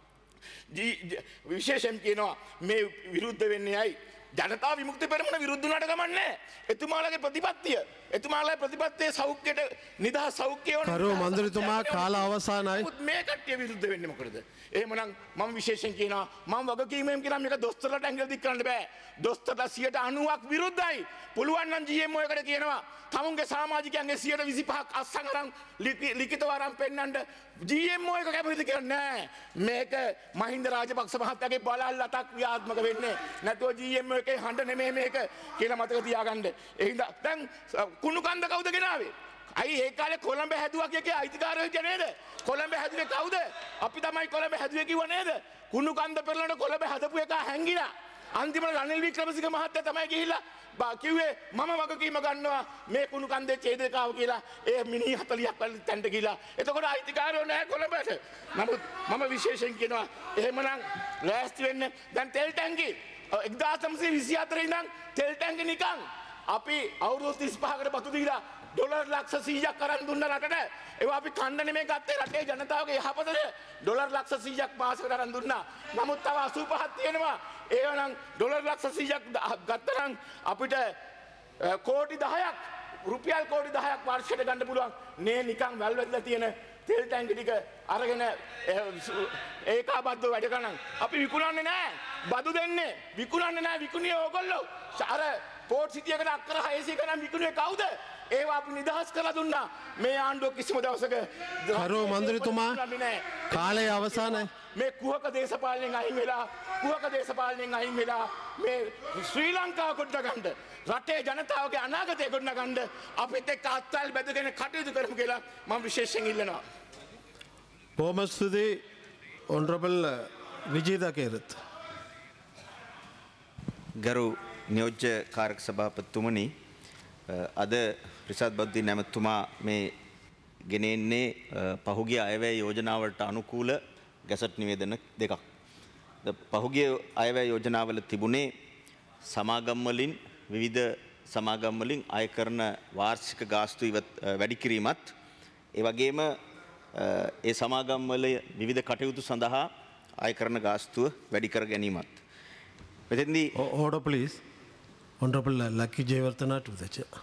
විශේෂයෙන් කියනවා මේ විරුද්ධ වෙන්නේ ඇයි ජනතා විමුක්ති පෙරමුණ විරුද්ධ වුණාට කමක් නැහැ එතුමාලගේ ප්‍රතිපත්තිය එතුමාලගේ ප්‍රතිපත්තියේ සෞඛ්‍යයට නිදහස් සෞඛ්‍යය ඕන කරු මන්ත්‍රීතුමා කාල අවසానයි මේ කට්ටිය විරුද්ධ වෙන්නේ මොකටද එහෙමනම් මම විශේෂයෙන් කියනවා මම වගකීමෙන් කියනවා මේක දොස්තරලට ඇඟිලි දික් කරන්න බෑ දොස්තරලා සියයට අනූවක් විරුද්ධයි පුළුවන් නම් ජී එම් ඔ එකට කියනවා තමුන්ගේ සමාජිකයන්ගේ සියයට විසිපහක් අස්සන් අරන් ලිඛිතව අරන් පෙන්නන්න ජී එම් ඔ එක කැමතිද කියලා නෑ මේක මහින්ද රාජපක්ෂ මහත්තයාගේ බලල් අතක් ක්‍රියාත්මක වෙන්නේ නැතුව ජී එම් ඔ එකේ හඬ නෙමෙයි මේක කියලා මතක තියාගන්න ඒ හින්දා දැන් කුණු කන්ද කවුද ගෙනාවේ අයි ඒ කාලේ කොළඹ හැදුවා කියකේ අයිතිකාරයෝ හිටියේ නේද? කොළඹ හැදුවේ කවුද? අපි තමයි කොළඹ හැදුවේ කිව්ව නේද? කුණු කන්ද පෙරලන කොළඹ හදපු එක හැංගිලා. අන්තිමට රනිල් වික්‍රමසිංහ මහත්තයා තමයි ගිහිල්ලා කිව්වේ මම වගකීම ගන්නවා මේ කුණු කන්දේ ඡේදකාව කියලා. ඒ මිනි හතලියක් වල තැන්ට ගිහිල්ලා. එතකොට අයිතිකාරයෝ නැහැ කොළඹට. නමුත් මම විශේෂයෙන් කියනවා එහෙමනම් ලෑස්ති වෙන්න. දැන් තෙල් ටැංකි එක්දාස් නවසිය විසිහතර ඉඳන් තෙල් ටැංකි නිකන් අපි අවුරුදු තිස් පහකට බතු දීලා ඩොලර් ලක්ෂ සීයක් අරන් දුන්න රටට ඒවා අපි කන්න නෙමෙයි ගත්තේ රටේ ජනතාවගේ යහපතට ඩොලර් ලක්ෂ සීයක් මාසෙකට අරන් දුන්නා. නමුත් තව අසූ පහක් තියෙනවා. ඒවනම් ඩොලර් ලක්ෂ සීයක් ගත්තනම් අපිට කෝටි දහයක් රුපියල් කෝටි දහයක් වර්ෂයට ගන්න පුළුවන්. මේ නිකන් වැල් වැදලා තියෙන තෙල් ටැංකි ටික අරගෙන ඒකාබද්ධව වැඩ කරනවා. අපි විකුණන්නේ නැහැ. බදු දෙන්නේ. විකුණන්නේ නැහැ. විකුණියේ ඕගොල්ලෝ. අර පෝට් සිටියකට අක්කර හයසිය ගණන් විකුණුවේ කවුද? ඒවා අපි නිදහස් කරලා දුන්නා. මේ ආණ්ඩුව කිසිම දවසක කරු මන්ත්‍රීතුමා කාලය අවසానයි. මේ කුහක දේශපාලනයෙන් අයින් වෙලා කුහක දේශපාලනයෙන් අයින් වෙලා මේ ශ්‍රී ලංකාව ගොඩනගන්න රටේ ජනතාවගේ අනාගතය ගොඩනගන්න අපිත් එක්ක අත්වැල් බැඳගෙන කටයුතු කරමු කියලා මම විශේෂයෙන් ඉල්ලනවා. බොහොම ස්තුතියි ඔනරබල් විජේදා කේරත්. ගරු නියෝජ්‍ය කාර්යක සභාපතිතුමනි අද රිෂාඩ් බද්දීන් ඇමතුමා මේ ගෙනෙන්නේ පහුගිය අයවැය යෝජනාවලට අනුකූල ගැසට් නිවේදන දෙකක්. පහුගිය අයවැය යෝජනාවල තිබුණේ සමාගම් වලින් විවිධ සමාගම් වලින් අය කරන වාර්ෂික ගාස්තු වැඩි කිරීමත් ඒ වගේම ඒ සමාගම් වල විවිධ කටයුතු සඳහා අය කරන ගාස්තුව වැඩි කර ගැනීමත්. මෙතෙන්දී order please. Honorable Lucky Jayawardena to the chair.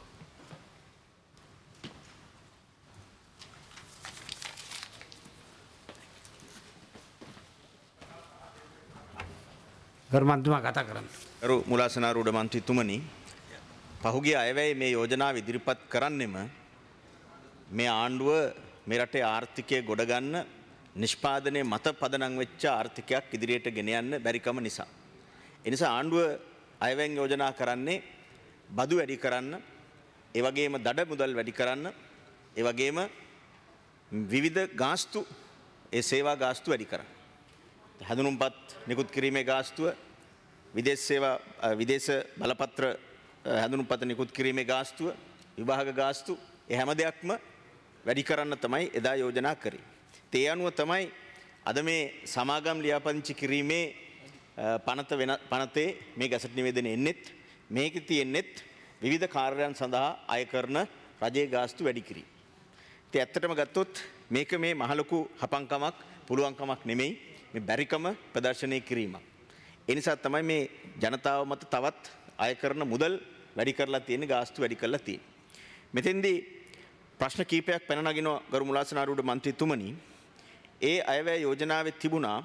ගර්මන්තුමා කතා කරන්න. ගරු මුලාසනාරූඪ මන්ත්‍රීතුමනි පහුගිය අයවැය මේ යෝජනාව ඉදිරිපත් කරන්නෙම මේ ආණ්ඩුව මේ රටේ ආර්ථිකය ගොඩ ගන්න නිෂ්පාදනයේ මත පදනම් වෙච්ච ආර්ථිකයක් ඉදිරියට ගෙන යන්න බැරිකම නිසා. ඒ නිසා ආණ්ඩුව අයවැයෙන් යෝජනා කරන්නේ බදු වැඩි කරන්න, ඒ වගේම දඩ මුදල් වැඩි කරන්න, ඒ වගේම විවිධ ගාස්තු ඒ සේවා ගාස්තු වැඩි කරන්න. හැඳුනුම්පත් නිකුත් කිරීමේ ගාස්තුව, විදේශ සේවා විදේශ බලපත්‍ර හැඳුනුම්පත් නිකුත් කිරීමේ ගාස්තුව, විභාග ගාස්තු ඒ හැම දෙයක්ම වැඩි කරන්න තමයි එදා යෝජනා කරේ. ඒ අනුව තමයි අද මේ සමාගම් ලියාපදිංචි කිරීමේ පනත වෙන පනතේ මේ ගැසට් නිවේදනය එන්නෙත් මේකේ තියෙන්නෙත් විවිධ කාර්යයන් සඳහා අය කරන රජයේ ගාස්තු වැඩි කිරීම. ඉතින් ඇත්තටම ගත්තොත් මේක මේ මහලොකු හපංකමක් පුළුවන්කමක් නෙමෙයි මේ බැරිකම ප්‍රදර්ශනය කිරීමක්. ඒ නිසා තමයි මේ ජනතාව මත තවත් අය කරන මුදල් වැඩි කරලා තියෙන්නේ ගාස්තු වැඩි කරලා තියෙන්නේ. මෙතෙන්දී ප්‍රශ්න කීපයක් පැන නගිනවා ගරු මුලාසනාරූඪ මන්ත්‍රීතුමනි. ඒ අයවැය යෝජනාවේ තිබුණා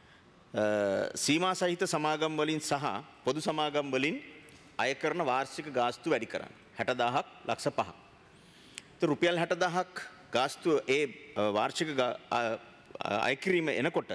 සීමා සහිත සමාගම් වලින් සහ පොදු සමාගම් වලින් අය කරන වාර්ෂික ගාස්තු වැඩි කරන්න. හැට දහසක් ලක්ෂ පහක්. ඒත් රුපියල් හැට දහසක් ගාස්තු ඒ වාර්ෂික අය කිරීම එනකොට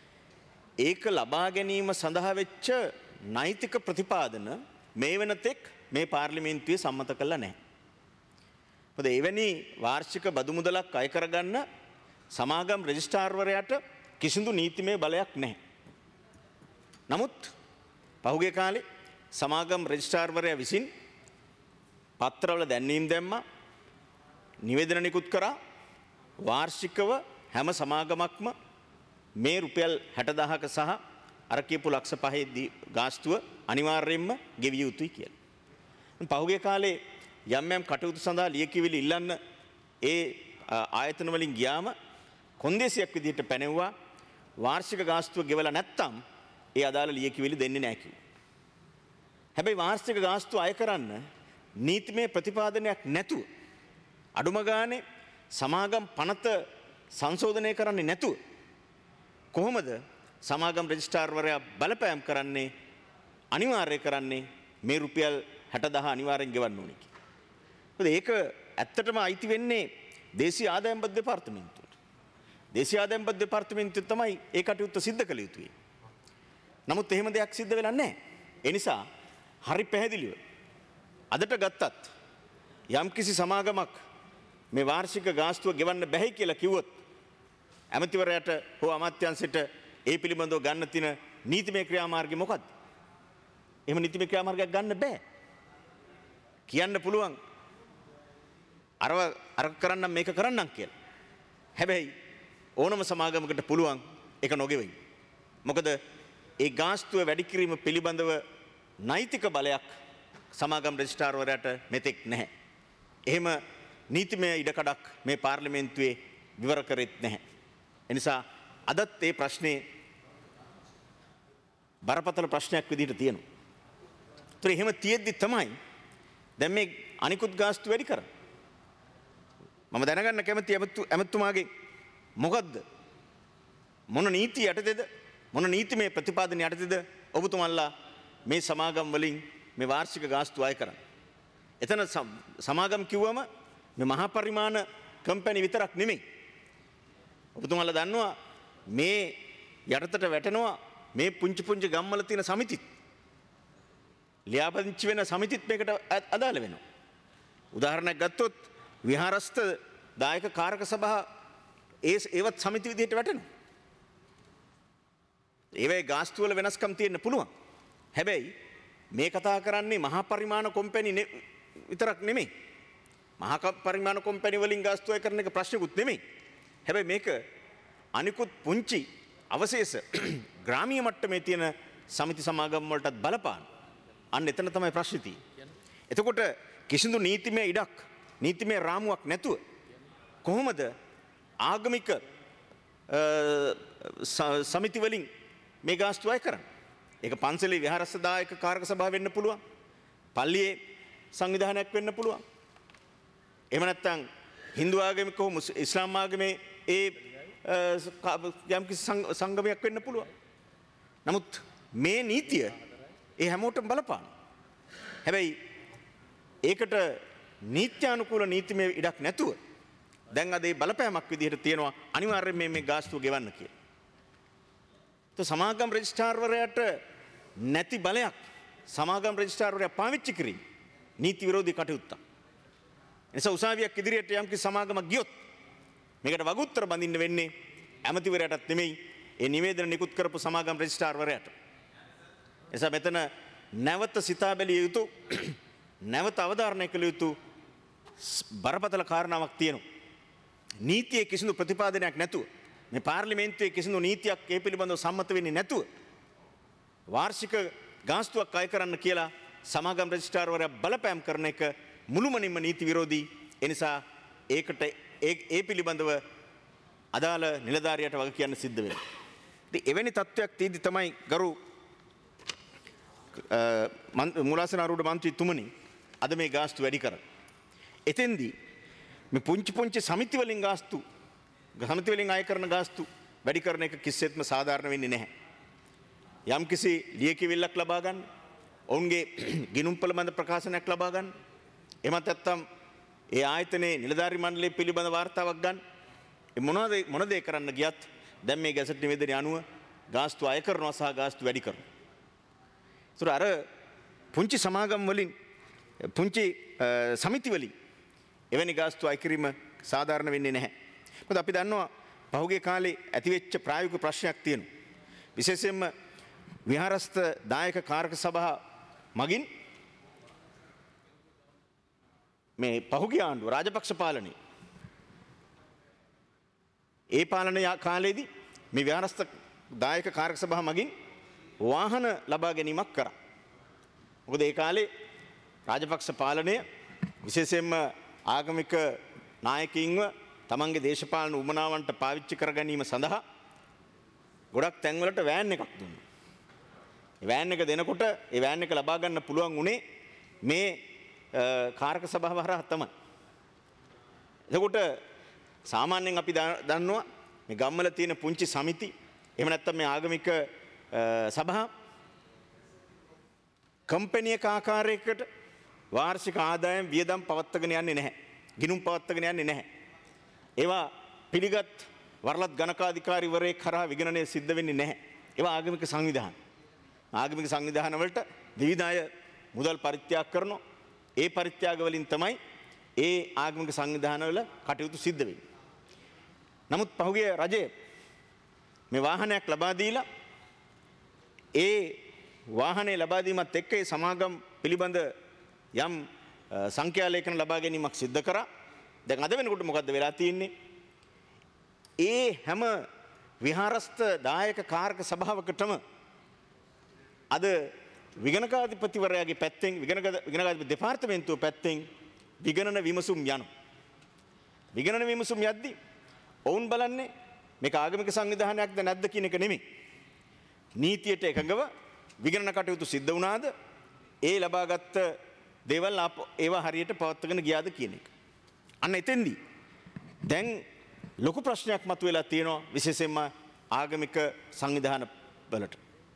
ඒක ලබා ගැනීම සඳහා වෙච්ච නෛතික ප්‍රතිපාදන මේ වෙනතෙක් මේ පාර්ලිමේන්තුවේ සම්මත කළා නැහැ. මොකද එවැනි වාර්ෂික බදු මුදලක් අය කරගන්න සමාගම් රෙජිස්ට්‍රාර්වරයාට කිසිදු නීතිමය බලයක් නැහැ. නමුත් පහුගිය කාලේ සමාගම් රෙජිස්ට්‍රාර්වරයා විසින් පත්‍රවල දැන්වීම් දැම්මා, නිවේදන නිකුත් කරා වාර්ෂිකව හැම සමාගමක්ම මේ රුපියල් හැට දහසක සහ අර කියපු ලක්ෂ පහේ ගාස්තුව අනිවාර්යයෙන්ම ගෙවිය යුතුයි කියලා. පහුගිය කාලේ යම් යම් කටයුතු සඳහා ලියකියවිලි ඉල්ලන්න ඒ ආයතන වලින් ගියාම කොන්දේසියක් විදිහට පැනෙවුවා වාර්ෂික ගාස්තුව ගෙවලා නැත්තම් ඒ අදාළ ලියකියවිලි දෙන්නේ නැහැ කිව්වා. හැබැයි වාර්ෂික ගාස්තුව අය කරන්න නීතිමය ප්‍රතිපාදනයක් නැතුව අඩුම ගානේ සමාගම් පනත සංශෝධනය කරන්නේ නැතුව කොහොමද සමාගම් රෙජිස්ට්‍රාර්වරයා බලපෑම් කරන්නේ අනිවාර්ය කරන්නේ මේ රුපියල් හැට දහස අනිවාර්යෙන් ගෙවන්න ඕනේ කියලා. මොකද ඒක ඇත්තටම අයිති වෙන්නේ දේශීය ආදායම් බදු දෙපාර්තමේන්තුවට. දේශීය ආදායම් බදු දෙපාර්තමේන්තුව තමයි ඒ කටයුත්ත සිද්ධ කළ යුතුයි. නමුත් එහෙම දෙයක් සිද්ධ වෙලා නැහැ. ඒ නිසා හරි පැහැදිලිව අදට ගත්තත් යම්කිසි සමාගමක් මේ වාර්ෂික ගාස්තුව ගෙවන්න බැහැ කියලා කිව්වොත් ඇමතිවරයාට හෝ අමාත්‍යාංශයට ඒ පිළිබඳව ගන්න තියෙන නීතිමය ක්‍රියාමාර්ගය මොකක්ද? එහෙම නීතිමය ක්‍රියාමාර්ගයක් ගන්න බෑ. කියන්න පුළුවන් අරව අර කරන්නම් මේක කරන්නම් කියලා. හැබැයි ඕනම සමාගමකට පුළුවන් ඒක නොගෙවෙයි. මොකද ඒ ගාස්තුව වැඩි කිරීම පිළිබඳව නෛතික බලයක් සමාගම් රෙජිස්ට්‍රාර්වරයාට මෙතෙක් නැහැ. එහෙම නීතිමය ඉඩකඩක් මේ පාර්ලිමේන්තුවේ විවර කරෙත් නැහැ. එනිසා අදත් මේ ප්‍රශ්නේ බරපතල ප්‍රශ්නයක් විදිහට තියෙනවා. ඒතර එහෙම තියෙද්දි තමයි දැන් මේ අනිකුත් ගාස්තු වැඩි කරන්නේ. මම දැනගන්න කැමති ඇමතුමාගේ මොකද්ද මොන නීතිය යටතේද මොන නීතිමය ප්‍රතිපාදන යටතේද ඔබතුමන්ලා මේ සමාගම් වලින් මේ වාර්ෂික ගාස්තු අය කරන්නේ. එතන සමාගම් කිව්වම මේ මහා පරිමාණ කම්පැනි විතරක් නෙමෙයි. ඔබතුමාලා දන්නවා මේ යටතට වැටෙනවා මේ පුංචි පුංචි ගම්වල තියෙන සමිතිත්. ලියාපදිංචි වෙන සමිතිත් මේකට අදාළ වෙනවා. උදාහරණයක් ගත්තොත් විහාරස්ථ දායක කාරක සභා ඒ ඒවත් සමිති විදිහට වැටෙනවා. ඒවේ ගාස්තු වල වෙනස්කම් තියෙන්න පුළුවන්. හැබැයි මේ කතා කරන්නේ මහා පරිමාණ කොම්පැනි විතරක් නෙමෙයි. මහා පරිමාණ කොම්පැනි වලින් ගාස්තු අය කරන එක ප්‍රශ්නකුත් නෙමෙයි. හැබැයි මේක අනිකුත් පුංචි අවශේෂ ග්‍රාමීය මට්ටමේ තියෙන සමිති සමාගම් වලටත් බලපාන. අන්න එතන තමයි ප්‍රශ්නේ තියෙන්නේ. එතකොට කිසිදු නීතිමය ඉඩක් නීතිමය රාමුවක් නැතුව කොහොමද ආගමික සමිති වලින් මේ ගාස්තු අය කරන්නේ? ඒක පන්සලේ විහාරස්ථ දායක කාරක සභාව වෙන්න පුළුවන්. පල්ලියේ සංවිධානයක් වෙන්න පුළුවන්. එහෙම නැත්නම් හින්දු ආගමික හෝ ඉස්ලාම් ආගමේ ඒ යම්කිසි සංගමයක් වෙන්න පුළුවන්. නමුත් මේ නීතිය ඒ හැමෝටම බලපාන. හැබැයි ඒකට නීත්‍යානුකූල නීතිමය ඉඩක් නැතුව දැන් අද ඒ බලපෑමක් විදිහට තියෙනවා අනිවාර්යයෙන් මේ මේ ගාස්තුව ගෙවන්න කියලා. તો සමාගම් රෙජිස්ට්‍රාර්වරයාට නැති බලයක් සමාගම් රෙජිස්ට්‍රාර්වරයා පාවිච්චි කිරීම නීති විරෝධී කටයුත්තක්. එනිසා උසාවියක් ඉදිරියට යම්කිසි සමාගමක් ගියොත් මේකට වගුත්තර බඳින්න වෙන්නේ ඇමතිවරයාටත් නෙමෙයි ඒ නිවේදන නිකුත් කරපු සමාගම් රෙජිස්ට්‍රාර්වරයාට. එනිසා මෙතන නැවත සිතා බැලිය යුතු නැවත අවධාරණය කළ යුතු බරපතල කාරණාවක් තියෙනවා. නීතියේ කිසිදු ප්‍රතිපාදනයක් නැතුව මේ පාර්ලිමේන්තුවේ කිසිදු නීතියක් ඒ පිළිබඳව සම්මත වෙන්නේ නැතුව වාර්ෂික ගාස්තුවක් අය කරන්න කියලා සමාගම් රෙජිස්ට්‍රාර්වරයා බලපෑම් කරන එක මුළුමනින්ම නීති විරෝධී. ඒ නිසා ඒකට ඒ පිළිබඳව අදාළ නිලධාරියට වග කියන්න සිද්ධ වෙනවා. ඉතින් එවැනි තත්ත්වයක් තීදි තමයි ගරු මුලාසනාරූඪ මන්ත්‍රීතුමනි අද මේ ගාස්තු වැඩි කරන්නේ. එතෙන්දී මේ පුංචි පුංචි සමිති වලින් ගාස්තු සමිති වලින් අය කරන ගාස්තු වැඩි කරන එක කිසිසේත්ම සාධාරණ වෙන්නේ නැහැ. යම්කිසි ලියකියවිල්ලක් ලබා ගන්න, ඔවුන්ගේ ගිණුම් පෙළඹ ප්‍රකාශනයක් ලබා ගන්න, එමත් නැත්නම් ඒ ආයතනයේ නිලධාරි මණ්ඩලය පිළිබඳ වාර්තාවක් ගන්න. ඒ මොනවද මොන දේ කරන්න ගියත් දැන් මේ ගැසට් නිවේදනය අනුව ගාස්තු අය කරනවා සහ ගාස්තු වැඩි කරනවා. ඒතර අර පුංචි සමාගම් වලින් පුංචි සමිති වලින් එවැනි ගාස්තු අය කිරීම සාධාරණ වෙන්නේ නැහැ. මොකද අපි දන්නවා පහුගිය කාලේ ඇතිවෙච්ච ප්‍රායෝගික ප්‍රශ්නයක් තියෙනවා. විශේෂයෙන්ම විහාරස්ථ දායක කාරක සභා මගින් මේ පහුගිය ආණ්ඩුව රාජපක්ෂ පාලනය ඒ පාලන කාලයේදී මේ විහාරස්ථ දායක කාරක සභා මගින් වාහන ලබා ගැනීමක් කරා. මොකද ඒ කාලේ රාජපක්ෂ පාලනය විශේෂයෙන්ම ආගමික නායකයින්ව තමන්ගේ දේශපාලන උමනාවන්ට පාවිච්චි කර ගැනීම සඳහා ගොඩක් තැන්වලට වෑන් එකක් දුන්නා. ඒ වෑන් එක දෙනකොට ඒ වෑන් එක ලබා ගන්න පුළුවන් උනේ මේ කාරක සභාව හරහා තමයි. එතකොට සාමාන්‍යයෙන් අපි දන්නවා මේ ගම්වල තියෙන පුංචි සමිති එහෙම නැත්නම් මේ ආගමික සභා කම්පැනි එක ආකාරයකට වාර්ෂික ආදායම් වියදම් පවත්වාගෙන යන්නේ නැහැ. ගිණුම් පවත්වාගෙන යන්නේ නැහැ. ඒවා පිළිගත් වරලත් ගණකාධිකාරීවරයෙක් කරා විගණනය සිද්ධ වෙන්නේ නැහැ. ඒවා ආගමික සංවිධාන. ආගමික සංවිධාන වලට විවිධ අය මුදල් පරිත්‍යාග කරනවා. ඒ පරිත්‍යාග වලින් තමයි ඒ ආගමික සංවිධාන වල කටයුතු සිද්ධ වෙන්නේ. නමුත් පහුගිය රජය මේ වාහනයක් ලබා දීලා ඒ වාහනේ ලබා දීමත් එක්ක ඒ සමාගම් පිළිබඳ යම් සංඛ්‍යා ලේඛන ලබා ගැනීමක් සිද්ධ කරා. දැන් අද වෙනකොට මොකද්ද වෙලා තියෙන්නේ? ඒ හැම විහාරස්ථ දායක කාරක සභාවකටම අද විගණකාධිපතිවරයාගේ පැත්තෙන් විගණකාධිපති දෙපාර්තමේන්තුව පැත්තෙන් විගණන විමසුම් යනවා. විගණන විමසුම් යද්දී ඔවුන් බලන්නේ මේක ආගමික සංවිධානයක්ද නැද්ද කියන එක නෙමෙයි. නීතියට එකඟව විගණන කටයුතු සිද්ධ වුණාද? ඒ ලබාගත් දේවල් ඒවා හරියට පවත්වාගෙන ගියාද කියන එක. අන්න එතෙන්දී දැන් ලොකු ප්‍රශ්නයක් මතුවලා තියෙනවා විශේෂයෙන්ම ආගමික සංවිධාන වලට.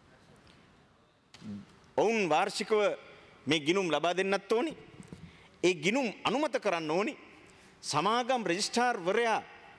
ඔවුන් වාර්ෂිකව මේ ගිණුම් ලබා දෙන්නත් ඕනි. ඒ ගිණුම් අනුමත කරන්න ඕනි සමාගම් රෙජිස්ට්‍රාර්වරයා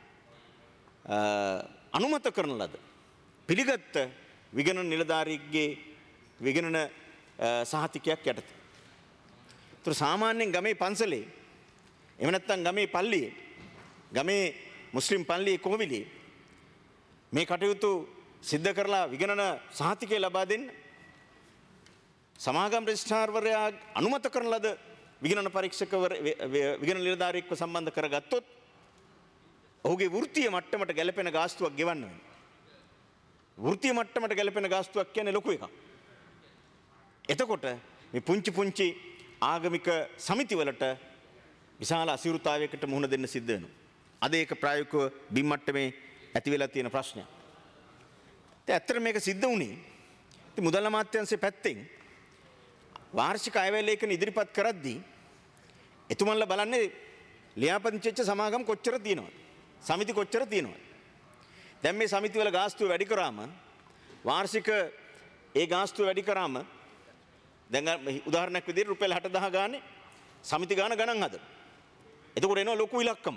අනුමත කරන ලද පිළිගත් විගණන නිලධාරියෙක්ගේ විගණන සහතිකයක් යටතේ. ඒතර සාමාන්‍යයෙන් ගමේ පන්සලේ එහෙම නැත්නම් ගමේ පල්ලියේ ගමේ මුස්ලිම් පල්ලියේ කොවිලේ මේ කටයුතු සිද්ධ කරලා විගණන සහතිකය ලබා දෙන්න සමාගම් රෙජිස්ට්‍රාර්වරයා අනුමත කරන ලද විගණන පරීක්ෂකවර විගණන නිලධාරියෙක්ව සම්බන්ධ කරගත්තොත් ඔහුගේ වෘත්තීය මට්ටමට ගැලපෙන ගාස්තුවක් ගෙවන්න වෙනවා. වෘත්තීය මට්ටමට ගැලපෙන ගාස්තුවක් කියන්නේ ලොකු එකක්. එතකොට මේ පුංචි පුංචි ආගමික සමිතිවලට විශාල අසිරුතාවයකට මුහුණ දෙන්න සිද්ධ වෙනවා. අද ඒක ප්‍රායෝගිකව බිම් මට්ටමේ ඇති වෙලා තියෙන ප්‍රශ්නයක්. ඉතින් ඇත්තට මේක සිද්ධ වුණේ ඉතින් මුදල් අමාත්‍යාංශයේ පැත්තෙන් වාර්ෂික අයවැය ලේඛන ඉදිරිපත් කරද්දී එතුමන්ලා බලන්නේ ලියාපදිංචි වෙච්ච සමාගම් කොච්චර තියෙනවද? සමිති කොච්චර තියෙනවද? දැන් මේ සමිති වල ගාස්තුව වැඩි කරාම වාර්ෂික ඒ ගාස්තුව වැඩි කරාම දැන් උදාහරණයක් විදිහට රුපියල් හැට දහස් ගානේ සමිති ගාන ගණන් හදන. එතකොට එනවා ලොකු ඉලක්කමක්.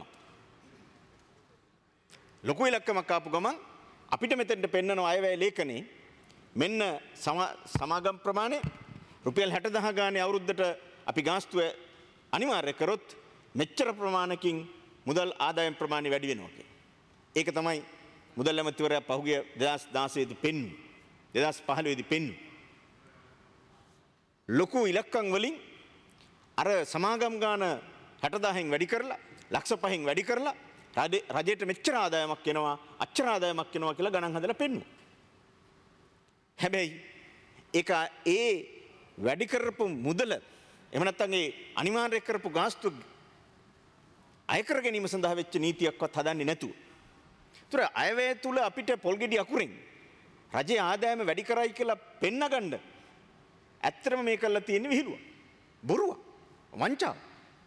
ලොකු ඉලක්කමක් ආපු ගමන් අපිට මෙතෙන්ට පෙන්නන අයවැය ලේඛනේ මෙන්න සමාගම් ප්‍රමාණය රුපියල් හැට දහස් ගානේ අවුරුද්දට අපි ගාස්තුව අනිවාර්ය කරොත් මෙච්චර ප්‍රමාණකින් මුදල් ආදායම් ප්‍රමාණය වැඩි වෙනවා කියන්නේ. ඒක තමයි මුදල් ඇමතිවරයා පහුගිය දෙදහස් දාසය දී පෙන්වුවේ. දෙදහස් පහළොව දී පෙන්වුවේ. ලොකු ඉලක්කම් වලින් අර සමාගම් ගාන හැටදාහෙන් වැඩි කරලා ලක්ෂ පහෙන් වැඩි කරලා රජයට මෙච්චර ආදායමක් එනවා අච්චර ආදායමක් එනවා කියලා ගණන් හදලා පෙන්නුවා. හැබැයි ඒක ඒ වැඩි කරපු මුදල එහෙම නැත්නම් ඒ අනිවාර්ය කරපු ගාස්තු අය කර ගැනීම සඳහා වෙච්ච නීතියක්වත් හදන්නේ නැතුව. ඒතර අයවැය තුල අපිට පොල්ගෙඩි අකුරෙන් රජයේ ආදායම වැඩි කරයි කියලා පෙන්නගන්න ඇත්තටම මේ කරලා තියෙන්නේ විහිළුව. බොරුව. වංචාව.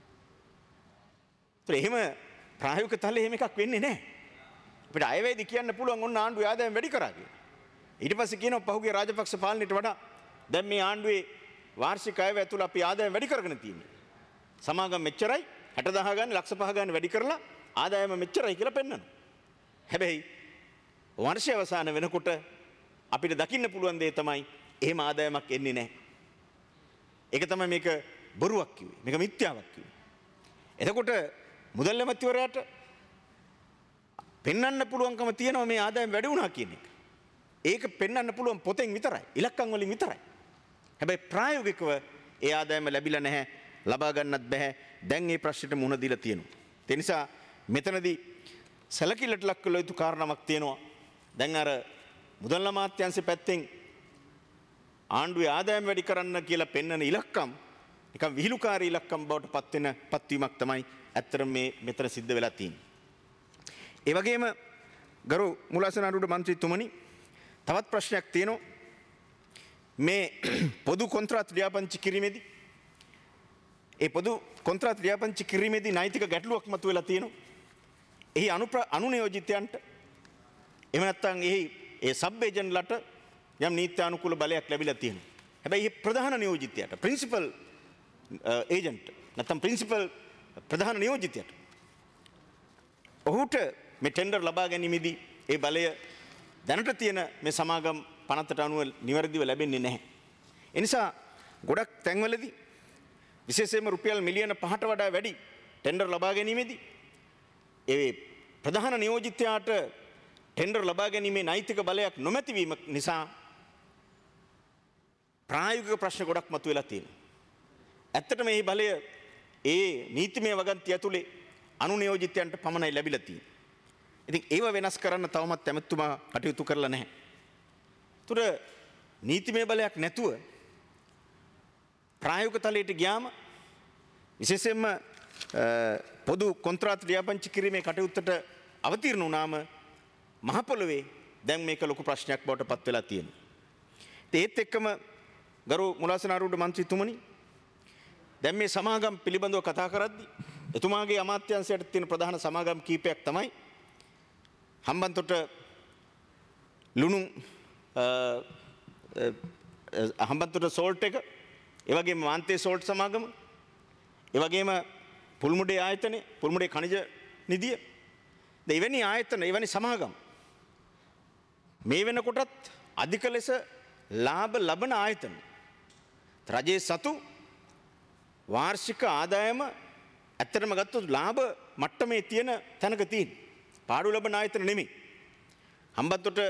ඒතර එහෙම ප්‍රායෝගික තලයේ එහෙම එකක් වෙන්නේ නැහැ. අපිට අයවැයදී කියන්න පුළුවන් ඔන්න ආණ්ඩුවේ ආදායම වැඩි කරා කියලා. ඊට පස්සේ කියනවා පහුගිය රාජපක්ෂ පාලනයට වඩා දැන් මේ ආණ්ඩුවේ වාර්ෂික අයවැය තුල අපි ආදායම වැඩි කරගෙන තියෙනවා. සමාගම් මෙච්චරයි හැටදාහ ගන්න ලක්ෂ පහ ගන්න වැඩි කරලා ආදායම මෙච්චරයි කියලා පෙන්වනවා. හැබැයි වර්ෂය අවසාන වෙනකොට අපිට දකින්න පුළුවන් දේ තමයි එහෙම ආදායමක් එන්නේ නැහැ. ඒක තමයි මේක බොරුවක් කිව්වේ. මේක මිත්‍යාවක් කිව්වේ. එතකොට මුදල් ඇමතිවරයාට පෙන්වන්න පුළුවන්කම තියෙනවා මේ ආදායම වැඩි වුණා කියන එක. ඒක පෙන්වන්න පුළුවන් පොතෙන් විතරයි. ඉලක්කම් වලින් විතරයි. හැබැයි ප්‍රායෝගිකව ඒ ආදායම ලැබිලා නැහැ. ලබා ගන්නත් බෑ. දැන් මේ ප්‍රශ්නෙට මුහුණ දීලා තියෙනවා. ඒ නිසා මෙතනදී සැලකිල්ලට ලක් කළ යුතු කාරණාවක් තියෙනවා. දැන් අර මුදල් අමාත්‍යාංශය පැත්තෙන් ආණ්ඩුවේ ආදායම වැඩි කරන්න කියලා පෙන්වන ඉලක්කම් නිකන් විහිළුකාරී ඉලක්කම් බවට පත් වෙන පත්වීමක් තමයි ඇත්තටම මේ මෙතන සිද්ධ වෙලා තියෙන්නේ. ඒ වගේම ගරු මුලාසන අනුරුද්ධ මන්ත්‍රීතුමනි තවත් ප්‍රශ්නයක් තියෙනවා. මේ පොදු කොන්ත්‍රාත් ලියාපදිංචි කිරීමේදී ඒ පොදු කොන්ත්‍රාත් ලියාපදිංචි කිරීමේදී නෛතික ගැටලුවක් මතුවලා තියෙනවා. එහි අනුනියෝජිතයන්ට එහෙම නැත්නම් එහි ඒ සබ් ඒජන්ට්ලට යම් නීත්‍යානුකූල බලයක් ලැබිලා තියෙනවා. හැබැයි මේ ප්‍රධාන නියෝජිතයාට ප්‍රින්සිපල් ඒජන්ට් නැත්නම් ප්‍රින්සිපල් ප්‍රධාන නියෝජිතයාට ඔහුට මේ ටෙන්ඩර් ලබා ගැනීමේදී ඒ බලය දැනට තියෙන මේ සමාගම් පනතට අනුව නිවැරදිව ලැබෙන්නේ නැහැ. ඒ නිසා ගොඩක් තැන්වලදී විශේෂයෙන්ම රුපියල් මිලියන පහට වඩා වැඩි ටෙන්ඩර් ලබා ගැනීමේදී ඒ ප්‍රධාන නියෝජිතයාට ටෙන්ඩර් ලබා ගැනීමේ නෛතික බලයක් නොමැතිවීම නිසා ප්‍රායෝගික ප්‍රශ්න ගොඩක් මතුවලා තියෙනවා. ඇත්තටම මේ බලය ඒ නීතිමය වගන්තිය ඇතුලේ අනුනියෝජිතයන්ට පමණයි ලැබිලා තියෙන්නේ. ඉතින් ඒව වෙනස් කරන්න තවමත් ඇමතුමා කටයුතු කරලා නැහැ. ඒතර නීතිමය බලයක් නැතුව ප්‍රායෝගික තලයට ගියාම විශේෂයෙන්ම පොදු කොන්ත්‍රාත් ලියාපදිංචි කිරීමේ කටයුත්තට අවතීර්ණ වුණාම මහ පොළොවේ දැන් මේක ලොකු ප්‍රශ්නයක් බවට පත් වෙලා තියෙනවා. ඒත් එක්කම ගරු මුලාසන ආරූඪ මන්ත්‍රීතුමනි දැන් මේ සමාගම් පිළිබඳව කතා කරද්දී එතුමාගේ අමාත්‍යාංශයට තියෙන ප්‍රධාන සමාගම් කීපයක් තමයි හම්බන්තොට ලුණු හම්බන්තොට සෝල්ට් එක, ඒ වගේම මාන්තේ සෝල්ට් සමාගම, ඒ වගේම පුල්මුඩේ ආයතනය, පුල්මුඩේ ඛනිජ නිධිය. එවැනි ආයතන, එවැනි සමාගම් මේ වෙනකොටත් අධික ලෙස ලාභ ලබන ආයතන. රජයේ සතු වාර්ෂික ආදායම ඇත්තටම ගත්තොත් ලාභ මට්ටමේ තියෙන තැනක තියෙන. පාඩු ලබන ආයතන නෙමෙයි. හම්බන්තොට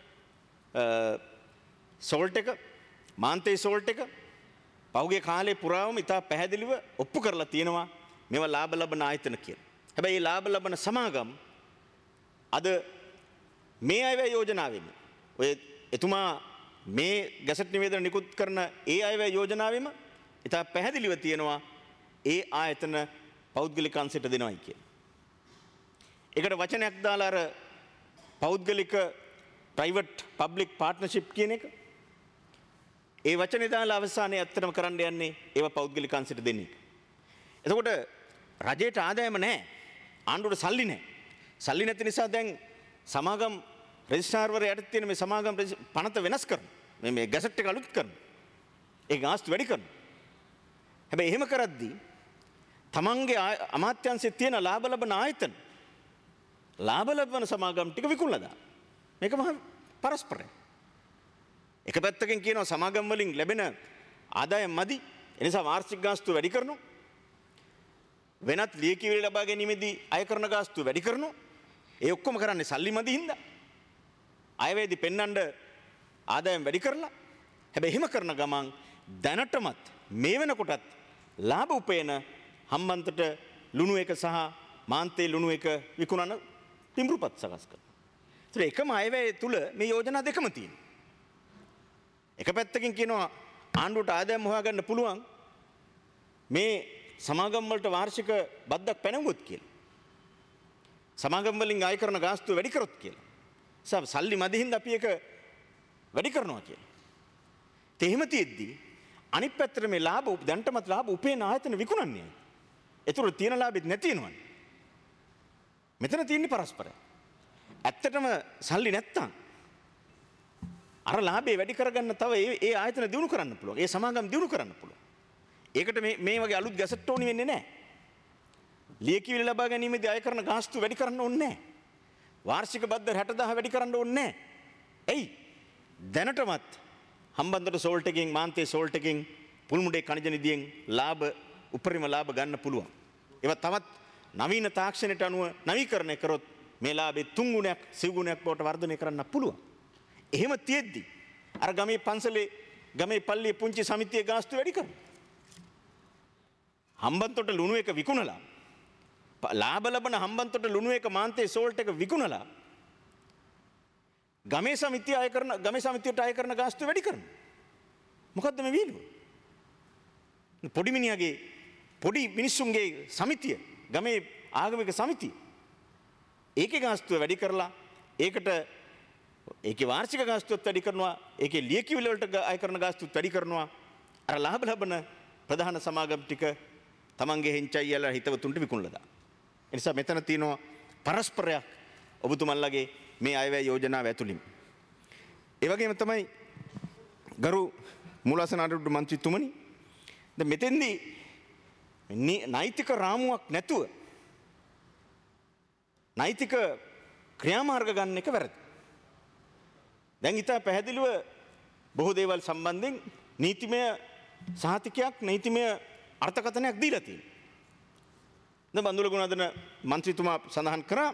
සෝල්ට් එක, මාන්තේ සෝල්ට් එක පහුගිය කාලේ පුරාවම ඉතා පැහැදිලිව ඔප්පු කරලා තියෙනවා මේවා ලාභ ලබන ආයතන කියලා. හැබැයි මේ ලාභ ලබන සමාගම් අද මේ අයවැය යෝජනාවෙම ඔය එතුමා මේ ගැසට් නිවේදන නිකුත් කරන ඒ අයවැය යෝජනාවෙම ඉතා පැහැදිලිව තියෙනවා ඒ ආයතන පෞද්ගලික අංශයට දෙනවයි කියලා. ඒකට වචනයක් දාලා අර පෞද්ගලික ප්‍රයිවට් පබ්ලික් පාර්ට්නර්ෂිප් කියන එක ඒ වචනේ දාලා අවසානයේ ඇත්තටම කරන්න යන්නේ ඒව පෞද්ගලික අංශයට දෙන්නේ. එතකොට රජයට ආදායම නැහැ. ආණ්ඩුවට සල්ලි නැහැ. සල්ලි නැති නිසා දැන් සමාගම් රෙජිස්ට්‍රාර්වරයාට තියෙන මේ සමාගම් පනත වෙනස් කරනවා. මේ මේ ගැසට් එක අලුත් කරනවා. ඒ ගාස්තු වැඩි කරනවා. හැබැයි එහෙම කරද්දී තමන්ගේ අමාත්‍යාංශයේ තියෙන ලාභ ලබන ආයතන ලාභ ලබන සමාගම් ටික විකුණලා දානවා. මේක මහා පරස්පරයි. එක පැත්තකින් කියනවා සමාගම් වලින් ලැබෙන ආදායම් මදි. ඒ නිසා වාර්ෂික ගාස්තු වැඩි කරනවා. වෙනත් ලියකියවිලි ලබා ගැනීමේදී අය කරන ගාස්තු වැඩි කරනවා. ඒ ඔක්කොම කරන්නේ සල්ලි මදි හින්දා. අයවැයදී පෙන්වන්න ආදායම් වැඩි කරලා. හැබැයි එහෙම කරන ගමන් දැනටමත් මේ වෙනකොටත් ලාභ උපයන හම්බන්තොට ලුණු එක සහ මාන්තේ ලුණු එක විකුණන පිඹුරුපත් සකස් කරනවා. ඒතර එකම අයවැය තුල මේ යෝජනා දෙකම තියෙනවා. එක පැත්තකින් කියනවා ආණ්ඩුවට ආදායම් හොයාගන්න පුළුවන් මේ සමාගම් වලට වාර්ෂික බද්දක් පැනවුවොත් කියලා. සමාගම් වලින් ආය කරන ගාස්තුව වැඩි කරොත් කියලා. සබ සල්ලි මදි හින්දා අපි ඒක වැඩි කරනවා කියලා. ඒ එහෙම තියෙද්දි අනිත් පැත්තට මේ ලාභ දැන්ටමත් ලාභ උපේන ආයතන විකුණන්නේ. ඒතර තියෙන ලාභෙත් නැති වෙනවනේ. මෙතන තියෙන්නේ පරස්පරයි. ඇත්තටම සල්ලි නැත්තම් අර ලාභේ වැඩි කරගන්න තව ඒ ඒ ආයතන දිනු කරන්න පුළුවන්. ඒ සමාගම් දිනු කරන්න පුළුවන්. ඒකට මේ මේ වගේ අලුත් ගැසට් ඕනි වෙන්නේ නැහැ. ලියකියවිලි ලබා ගැනීමේදී අය කරන ගාස්තු වැඩි කරන්න ඕනේ නැහැ. වාර්ෂික බද්ද හැට දහස් වැඩි කරන්න ඕනේ නැහැ. එයි දැනටමත් හම්බන්තොට සෝල්ට් එකකින් මාන්තේ සෝල්ට් එකකින් පුල්මුඩේ ಖನಿಜ නිධියෙන් ලාභ උපරිම ලාභ ගන්න පුළුවන්. ඒවා තවත් නවීන තාක්ෂණයට අනුව නවීකරණය කරොත් මේ ලාභේ තුන් ගුණයක් සිව් ගුණයක් බවට වර්ධනය කරන්න පුළුවන්. එහෙම තියෙද්දි අර ගමේ පන්සලේ ගමේ පල්ලියේ පුංචි සමිතියේ ගාස්තු වැඩි කරනවා. හම්බන්තොට ලුණු එක විකුණලා ලාභ ලබන හම්බන්තොට ලුණු එක මාන්තේ සෝල්ට් එක විකුණලා ගමේ සමිතිය අය කරන ගමේ සමිතියට අය කරන ගාස්තු වැඩි කරනවා. මොකද්ද මේ වීලුව? පොඩි මිනිහාගේ පොඩි මිනිස්සුන්ගේ සමිතිය ගමේ ආගමික සමිතිය ඒකේ ගාස්තුව වැඩි කරලා ඒකට ඒකේ වාර්ෂික ගාස්තුවත් වැඩි කරනවා ඒකේ ලියකියවිලි වලට අය කරන ගාස්තුවත් වැඩි කරනවා අර ලාභ ලබන ප්‍රධාන සමාගම් ටික තමන්ගේ හෙන්චයි යලා හිතවතුන්ට විකුණලා දාන. ඒ නිසා මෙතන තියෙනවා පරස්පරයක් ඔබතුමන්ලගේ මේ අයවැය යෝජනාව ඇතුළින්. ඒ වගේම තමයි ගරු මූලාසන ආණ්ඩුවේ මන්ත්‍රීතුමනි දැන් මෙතෙන්දී නෛතික රාමුවක් නැතුව නෛතික ක්‍රියාමාර්ග ගන්න එක වැරදි. දැන් ඉතා පැහැදිලිව බොහෝ දේවල් සම්බන්ධයෙන් නීතිමය සහතිකයක් නීතිමය අර්ථකථනයක් දීලා තියෙනවා. දැන් බන්දුල ගුණාදන මන්ත්‍රීතුමා සඳහන් කරා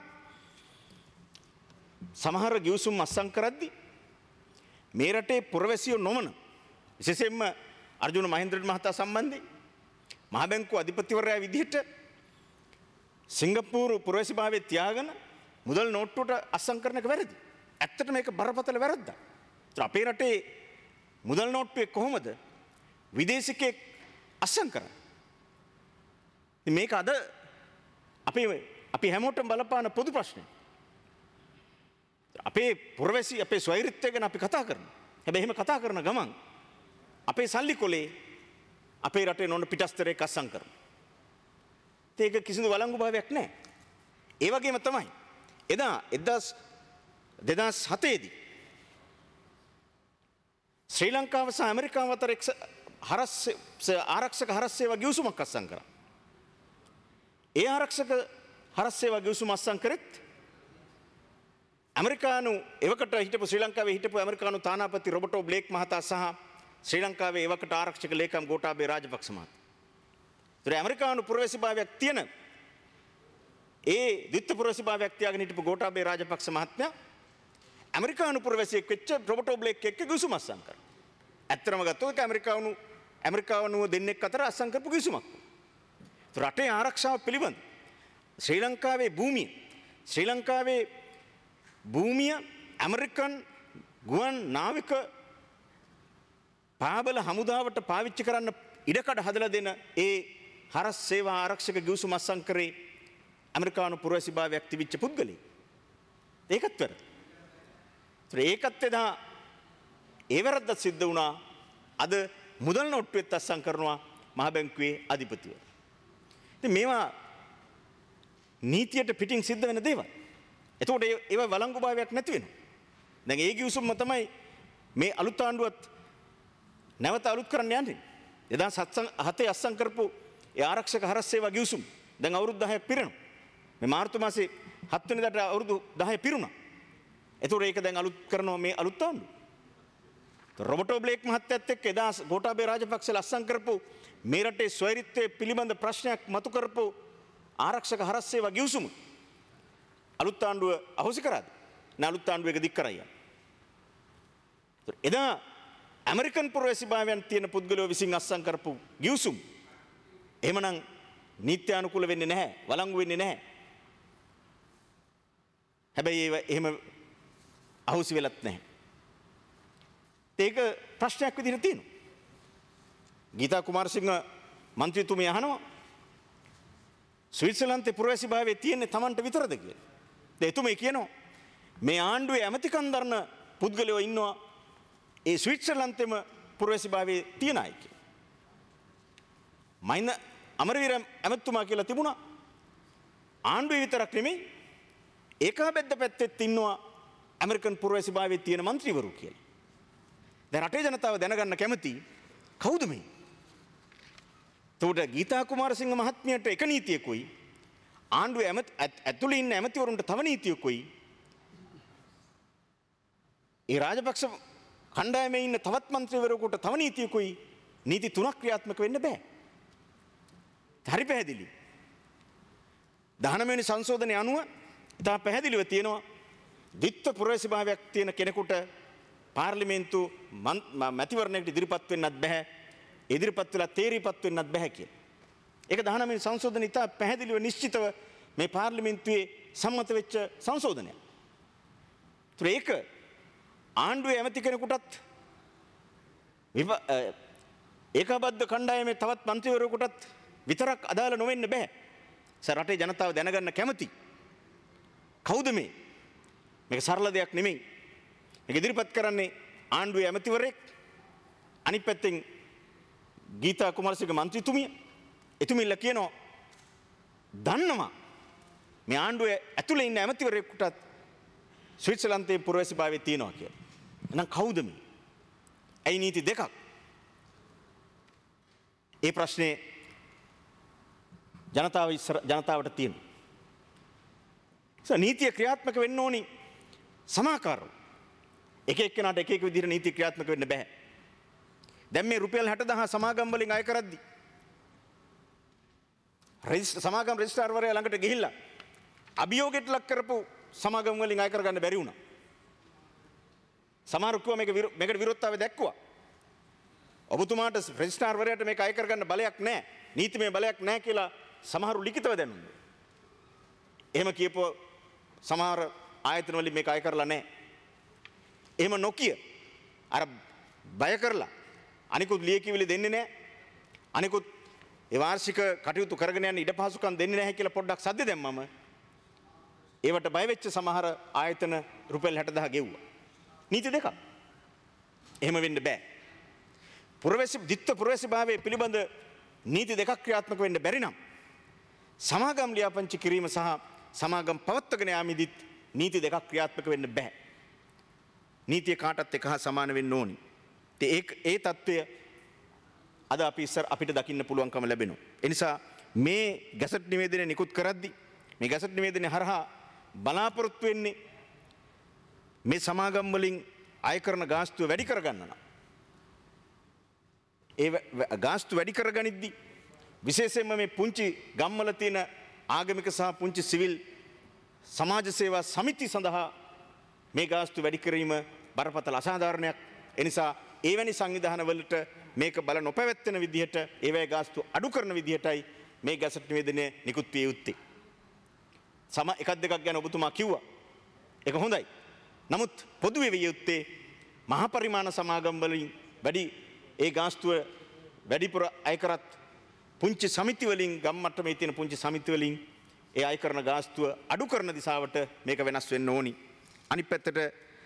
සමහර ගිවිසුම් අත්සන් කරද්දී මේ රටේ පුරවැසියෝ නොවන විශේෂයෙන්ම අර්ජුන මහේන්ද්‍රන් මහතා සම්බන්ධයෙන් මහ බැංකුව අධිපතිවරයා විදිහට සිංගප්පූරු පුරවැසිභාවයේ තියාගෙන මුදල් නෝට්ටුවට අත්සන් කරන එක වැරදි. ඇත්තට මේක බරපතල වැරද්දක්. අපේ රටේ මුදල් නෝට්ටුවේ කොහොමද විදේශිකයෙක් අත්සන් කරන්නේ? මේක අද අපි අපි හැමෝටම බලපාන පොදු ප්‍රශ්නයක්. අපේ පුරවැසි අපේ ස්වෛරීත්වය ගැන අපි කතා කරනවා. හැබැයි එහෙම කතා කරන ගමන් අපේ සල්ලි කොලේ අපේ රටේ නොන පිටස්තරේ අත්සන් කරනවා. ඒක කිසිදු වළංගු භාවයක් නැහැ. ඒ වගේම තමයි එදා දෙදහස් හතේ දී ශ්‍රී ලංකාව සහ ඇමරිකාව අතර හරස් ආරක්ෂක හරස් සේවා ගිවිසුමක් අත්සන් කරා. ඒ ආරක්ෂක හරස් සේවා ගිවිසුම අත්සන් කරෙත් ඇමරිකානු එවකට හිටපු ශ්‍රී ලංකාවේ හිටපු ඇමරිකානු තානාපති රොබර්ටෝ බ්ලේක් මහතා සහ ශ්‍රී ලංකාවේ එවකට ආරක්ෂක ලේකම් ගෝඨාභය රාජපක්ෂ මහතා. ඒතර ඇමරිකානු පුරවැසිභාවයක් තියෙන ඒ ද්විත්ව පුරවැසිභාවයක් තියාගෙන හිටපු ගෝඨාභය රාජපක්ෂ මහත්මයා ඇමරිකානු පුරවැසියෙක් වෙච්ච රොබර්ටෝ බ්ලේක් එක්ක ගිවිසුම අත්සන් කරා. ඇත්තම ගත්තොත් ඒක ඇමරිකානු ඇමරිකානුව දෙන්නෙක් අතර අත්සන් කරපු ගිවිසුමක්. රටේ ආරක්ෂාව පිළිබඳ ශ්‍රී ලංකාවේ භූමිය ශ්‍රී ලංකාවේ භූමිය ඇමරිකන් ගුවන් නාවික පාබල හමුදාවට පාවිච්චි කරන්න ඉඩකඩ හදලා දෙන ඒ හරස් සේවා ආරක්ෂක ගිවිසුම අත්සන් කරේ ඇමරිකානු පුරවැසිභාවයක් තිබිච්ච පුද්ගලෙක්. ඒකත් වැරදි. ඒකත් එදා ඒ වැරද්දක් සිද්ධ වුණා. අද මුදල් නෝට්ටුවෙත් අත්සන් කරනවා මහ බැංකුවේ අධිපතිව. ඉතින් මේවා නීතියට පිටින් සිද්ධ වෙන දේවල්. එතකොට ඒවා වළංගු භාවයක් නැති වෙනවා. දැන් ඒ ගිවිසුම තමයි මේ අලුත් ආණ්ඩුවත් නැවත අලුත් කරන්න යන්නේ. දෙදහස් හතේ අත්සන් කරපු ඒ ආරක්ෂක හරස් සේවා ගිවිසුම දැන් අවුරුදු දහයක් පිරෙනවා. මේ මාර්තු මාසේ හත් වෙනිදාට අවුරුදු දහය පිරුණා. එතකොට ඒක දැන් අලුත් කරනවා මේ අලුත් ආණ්ඩුව. රොබර්ටෝ බ්ලේක් මහත්තයත් එක්ක එදා ගෝඨාභය රාජපක්ෂ ලස්සන් කරපු මේ රටේ ස්වෛරීත්වයේ පිළිබඳ ප්‍රශ්නයක් මතු කරපු ආරක්ෂක හරස් සේවා ගිවිසුම අලුත් ආණ්ඩුව අහෝසි කරාද? නැ අලුත් ආණ්ඩුව එක දික් කරා යන්න. එදා ඇමරිකන් පුරවැසිභාවයන් තියෙන පුද්ගලයෝ විසින් අත්සන් කරපු ගිවිසුම් එහෙමනම් නීත්‍යානුකූල වෙන්නේ නැහැ, වළංගු වෙන්නේ නැහැ. හැබැයි ඒව එහෙම අහුසි වෙලත් නැහැ. ඒක ප්‍රශ්නයක් විදිහට තියෙනවා. ගීතා කුමාරසිංහ මන්ත්‍රීතුමිය අහනවා ස්විට්සර්ලන්තේ පුරවැසි භාවයේ තියෙන්නේ Tamanට විතරද කියලා. දැන් එතුමිය කියනවා මේ ආණ්ඩුවේ ඇමතිකම් දරන පුද්ගලයෝ ඉන්නවා ඒ ස්විට්සර්ලන්තෙම පුරවැසි භාවයේ තියෙන අය කියලා. මහින්ද අමරවීර ඇමතුමා කියලා තිබුණා ආණ්ඩුවේ විතරක් නෙමෙයි ඒකාබද්ධ පැත්තෙත් ඉන්නවා ඇමරිකන් පුරවැසි භාවයේ තියෙන മന്ത്രിවරු කියලා. දැන් රටේ ජනතාව දැනගන්න කැමති කවුද මේ? එතකොට ගීතා කුමාරසිංහ මහත්මියට එක නීතියකුයි ආණ්ඩුවේ ඇතුළේ ඉන්න ඇමතිවරුන්ට තව නීතියකුයි ඒ රාජපක්ෂ කණ්ඩායමේ ඉන්න තවත් മന്ത്രിවරයෙකුට තව නීතියකුයි නීති තුනක් ක්‍රියාත්මක වෙන්න බෑ. හරි පැහැදිලි. දහනව වෙනි සංශෝධනයේ අනුව ඉතා පැහැදිලිව තියෙනවා ද්විත්ව පුරවැසි භාවයක් තියෙන කෙනෙකුට පාර්ලිමේන්තු මැතිවරණයකට ඉදිරිපත් වෙන්නත් බෑ. ඉදිරිපත් වෙලා තේරීපත් වෙන්නත් බෑ කියලා. ඒක දහනව වෙනි සංශෝධනයේ ඉතා පැහැදිලිව නිශ්චිතව මේ පාර්ලිමේන්තුවේ සම්මත වෙච්ච සංශෝධනයක්. ඒක ආණ්ඩුවේ ඇමති කෙනෙකුටත් ඒකාබද්ධ කණ්ඩායමේ තවත් මන්ත්‍රීවරයෙකුටත් විතරක් අදාළ නොවෙන්න බෑ. සර් රටේ ජනතාව දැනගන්න කැමති. කවුද මේ? මේක සරල දෙයක් නෙමෙයි. මේක ඉදිරිපත් කරන්නේ ආණ්ඩුවේ ඇමතිවරයෙක්. අනිත් පැත්තෙන් ගීතා කුමාරසිංහ මන්ත්‍රීතුමිය. එතුමිල්ල කියනවා දන්නවා මේ ආණ්ඩුවේ ඇතුලේ ඉන්න ඇමතිවරයෙකුටත් ස්විට්සර්ලන්තයේ පුරවැසි භාවයේ තියෙනවා කියලා. එහෙනම් කවුද මේ? ඇයි නීති දෙකක්? ඒ ප්‍රශ්නේ ජනතාව ජනතාවට තියෙනවා. ඒ නීතිය ක්‍රියාත්මක වෙන්න ඕනි සමාකාරව. එක එක්කෙනාට එක එක විදිහට නීති ක්‍රියාත්මක වෙන්න බෑ. දැන් මේ රුපියල් හැට දහස් සමාගම් වලින් අය කරද්දි රෙජිස්ටර් සමාගම් රෙජිස්ට්‍රාර්වරයා ළඟට ගිහිල්ලා අභියෝගයට ලක් කරපු සමාගම් වලින් අය කරගන්න බැරි වුණා. සමහර කිව්වා මේක මේකට විරුද්ධතාවය දැක්කුවා. ඔබතුමාට රෙජිස්ට්‍රාර්වරයාට මේක අය කරගන්න බලයක් නැහැ. නීතිමය බලයක් නැහැ කියලා සමහරු ලිඛිතව දැනුවා. එහෙම කියපුව සමහර ආයතන වලින් මේක අය කරලා නැහැ. එහෙම නොකිය අර බය කරලා අනිකුත් ලියකියවිලි දෙන්නේ නැහැ. අනිකුත් ඒ වාර්ෂික කටයුතු කරගෙන යන ඉඩ පහසුකම් දෙන්නේ නැහැ කියලා පොඩ්ඩක් සද්ද දැම්මම ඒවට බය වෙච්ච සමහර ආයතන රුපියල් හැට දහස් ගෙව්වා. නීති දෙකක්. එහෙම වෙන්න බෑ. පුරවැසි ditth පුරවැසි භාවයේ පිළිබඳ නීති දෙකක් ක්‍රියාත්මක වෙන්න බැරි නම් සමාගම් ලියාපදිංචි කිරීම සහ සමාගම් පවත්වාගෙන යාමේදීත් නීති දෙකක් ක්‍රියාත්මක වෙන්න බෑ. නීතිය කාටත් එක හා සමාන වෙන්න ඕනි. ඒ ඒ தত্ত্বය අද අපි ඉස්සර අපිට දකින්න පුළුවන්කම ලැබෙනවා. ඒ නිසා මේ ගැසට් නිවේදනය නිකුත් කරද්දී මේ ගැසට් නිවේදනය හරහා බලාපොරොත්තු වෙන්නේ මේ සමාගම් වලින් අය කරන ගාස්තුව වැඩි කරගන්න නම් ඒ ගාස්තු වැඩි කරගනිද්දී විශේෂයෙන්ම මේ පුංචි ගම්වල තියෙන ආගමික සහ පුංචි සිවිල් සමාජ සේවා සමිති සඳහා මේ ගාස්තු වැඩි කිරීම බරපතල අසාධාරණයක්. ඒ නිසා එවැනි සංවිධාන වලට මේක බල නොපැවැත්වෙන විදිහට ඒවැයි ගාස්තු අඩු කරන විදිහටයි මේ ගැසට් නිවේදනය නිකුත් විය යුත්තේ. සම එකක් දෙකක් ගැන ඔබතුමා කිව්වා. ඒක හොඳයි. නමුත් පොදුවේ විය යුත්තේ මහා පරිමාණ සමාගම් වලින් වැඩි ඒ ගාස්තුව වැඩිපුර අය කරත් පුංචි සමිති වලින් ගම් මට්ටමේ තියෙන පුංචි සමිති වලින් ඒ අය කරන ගාස්තුව අඩු කරන දිශාවට මේක වෙනස් වෙන්න ඕනි. අනිත් පැත්තට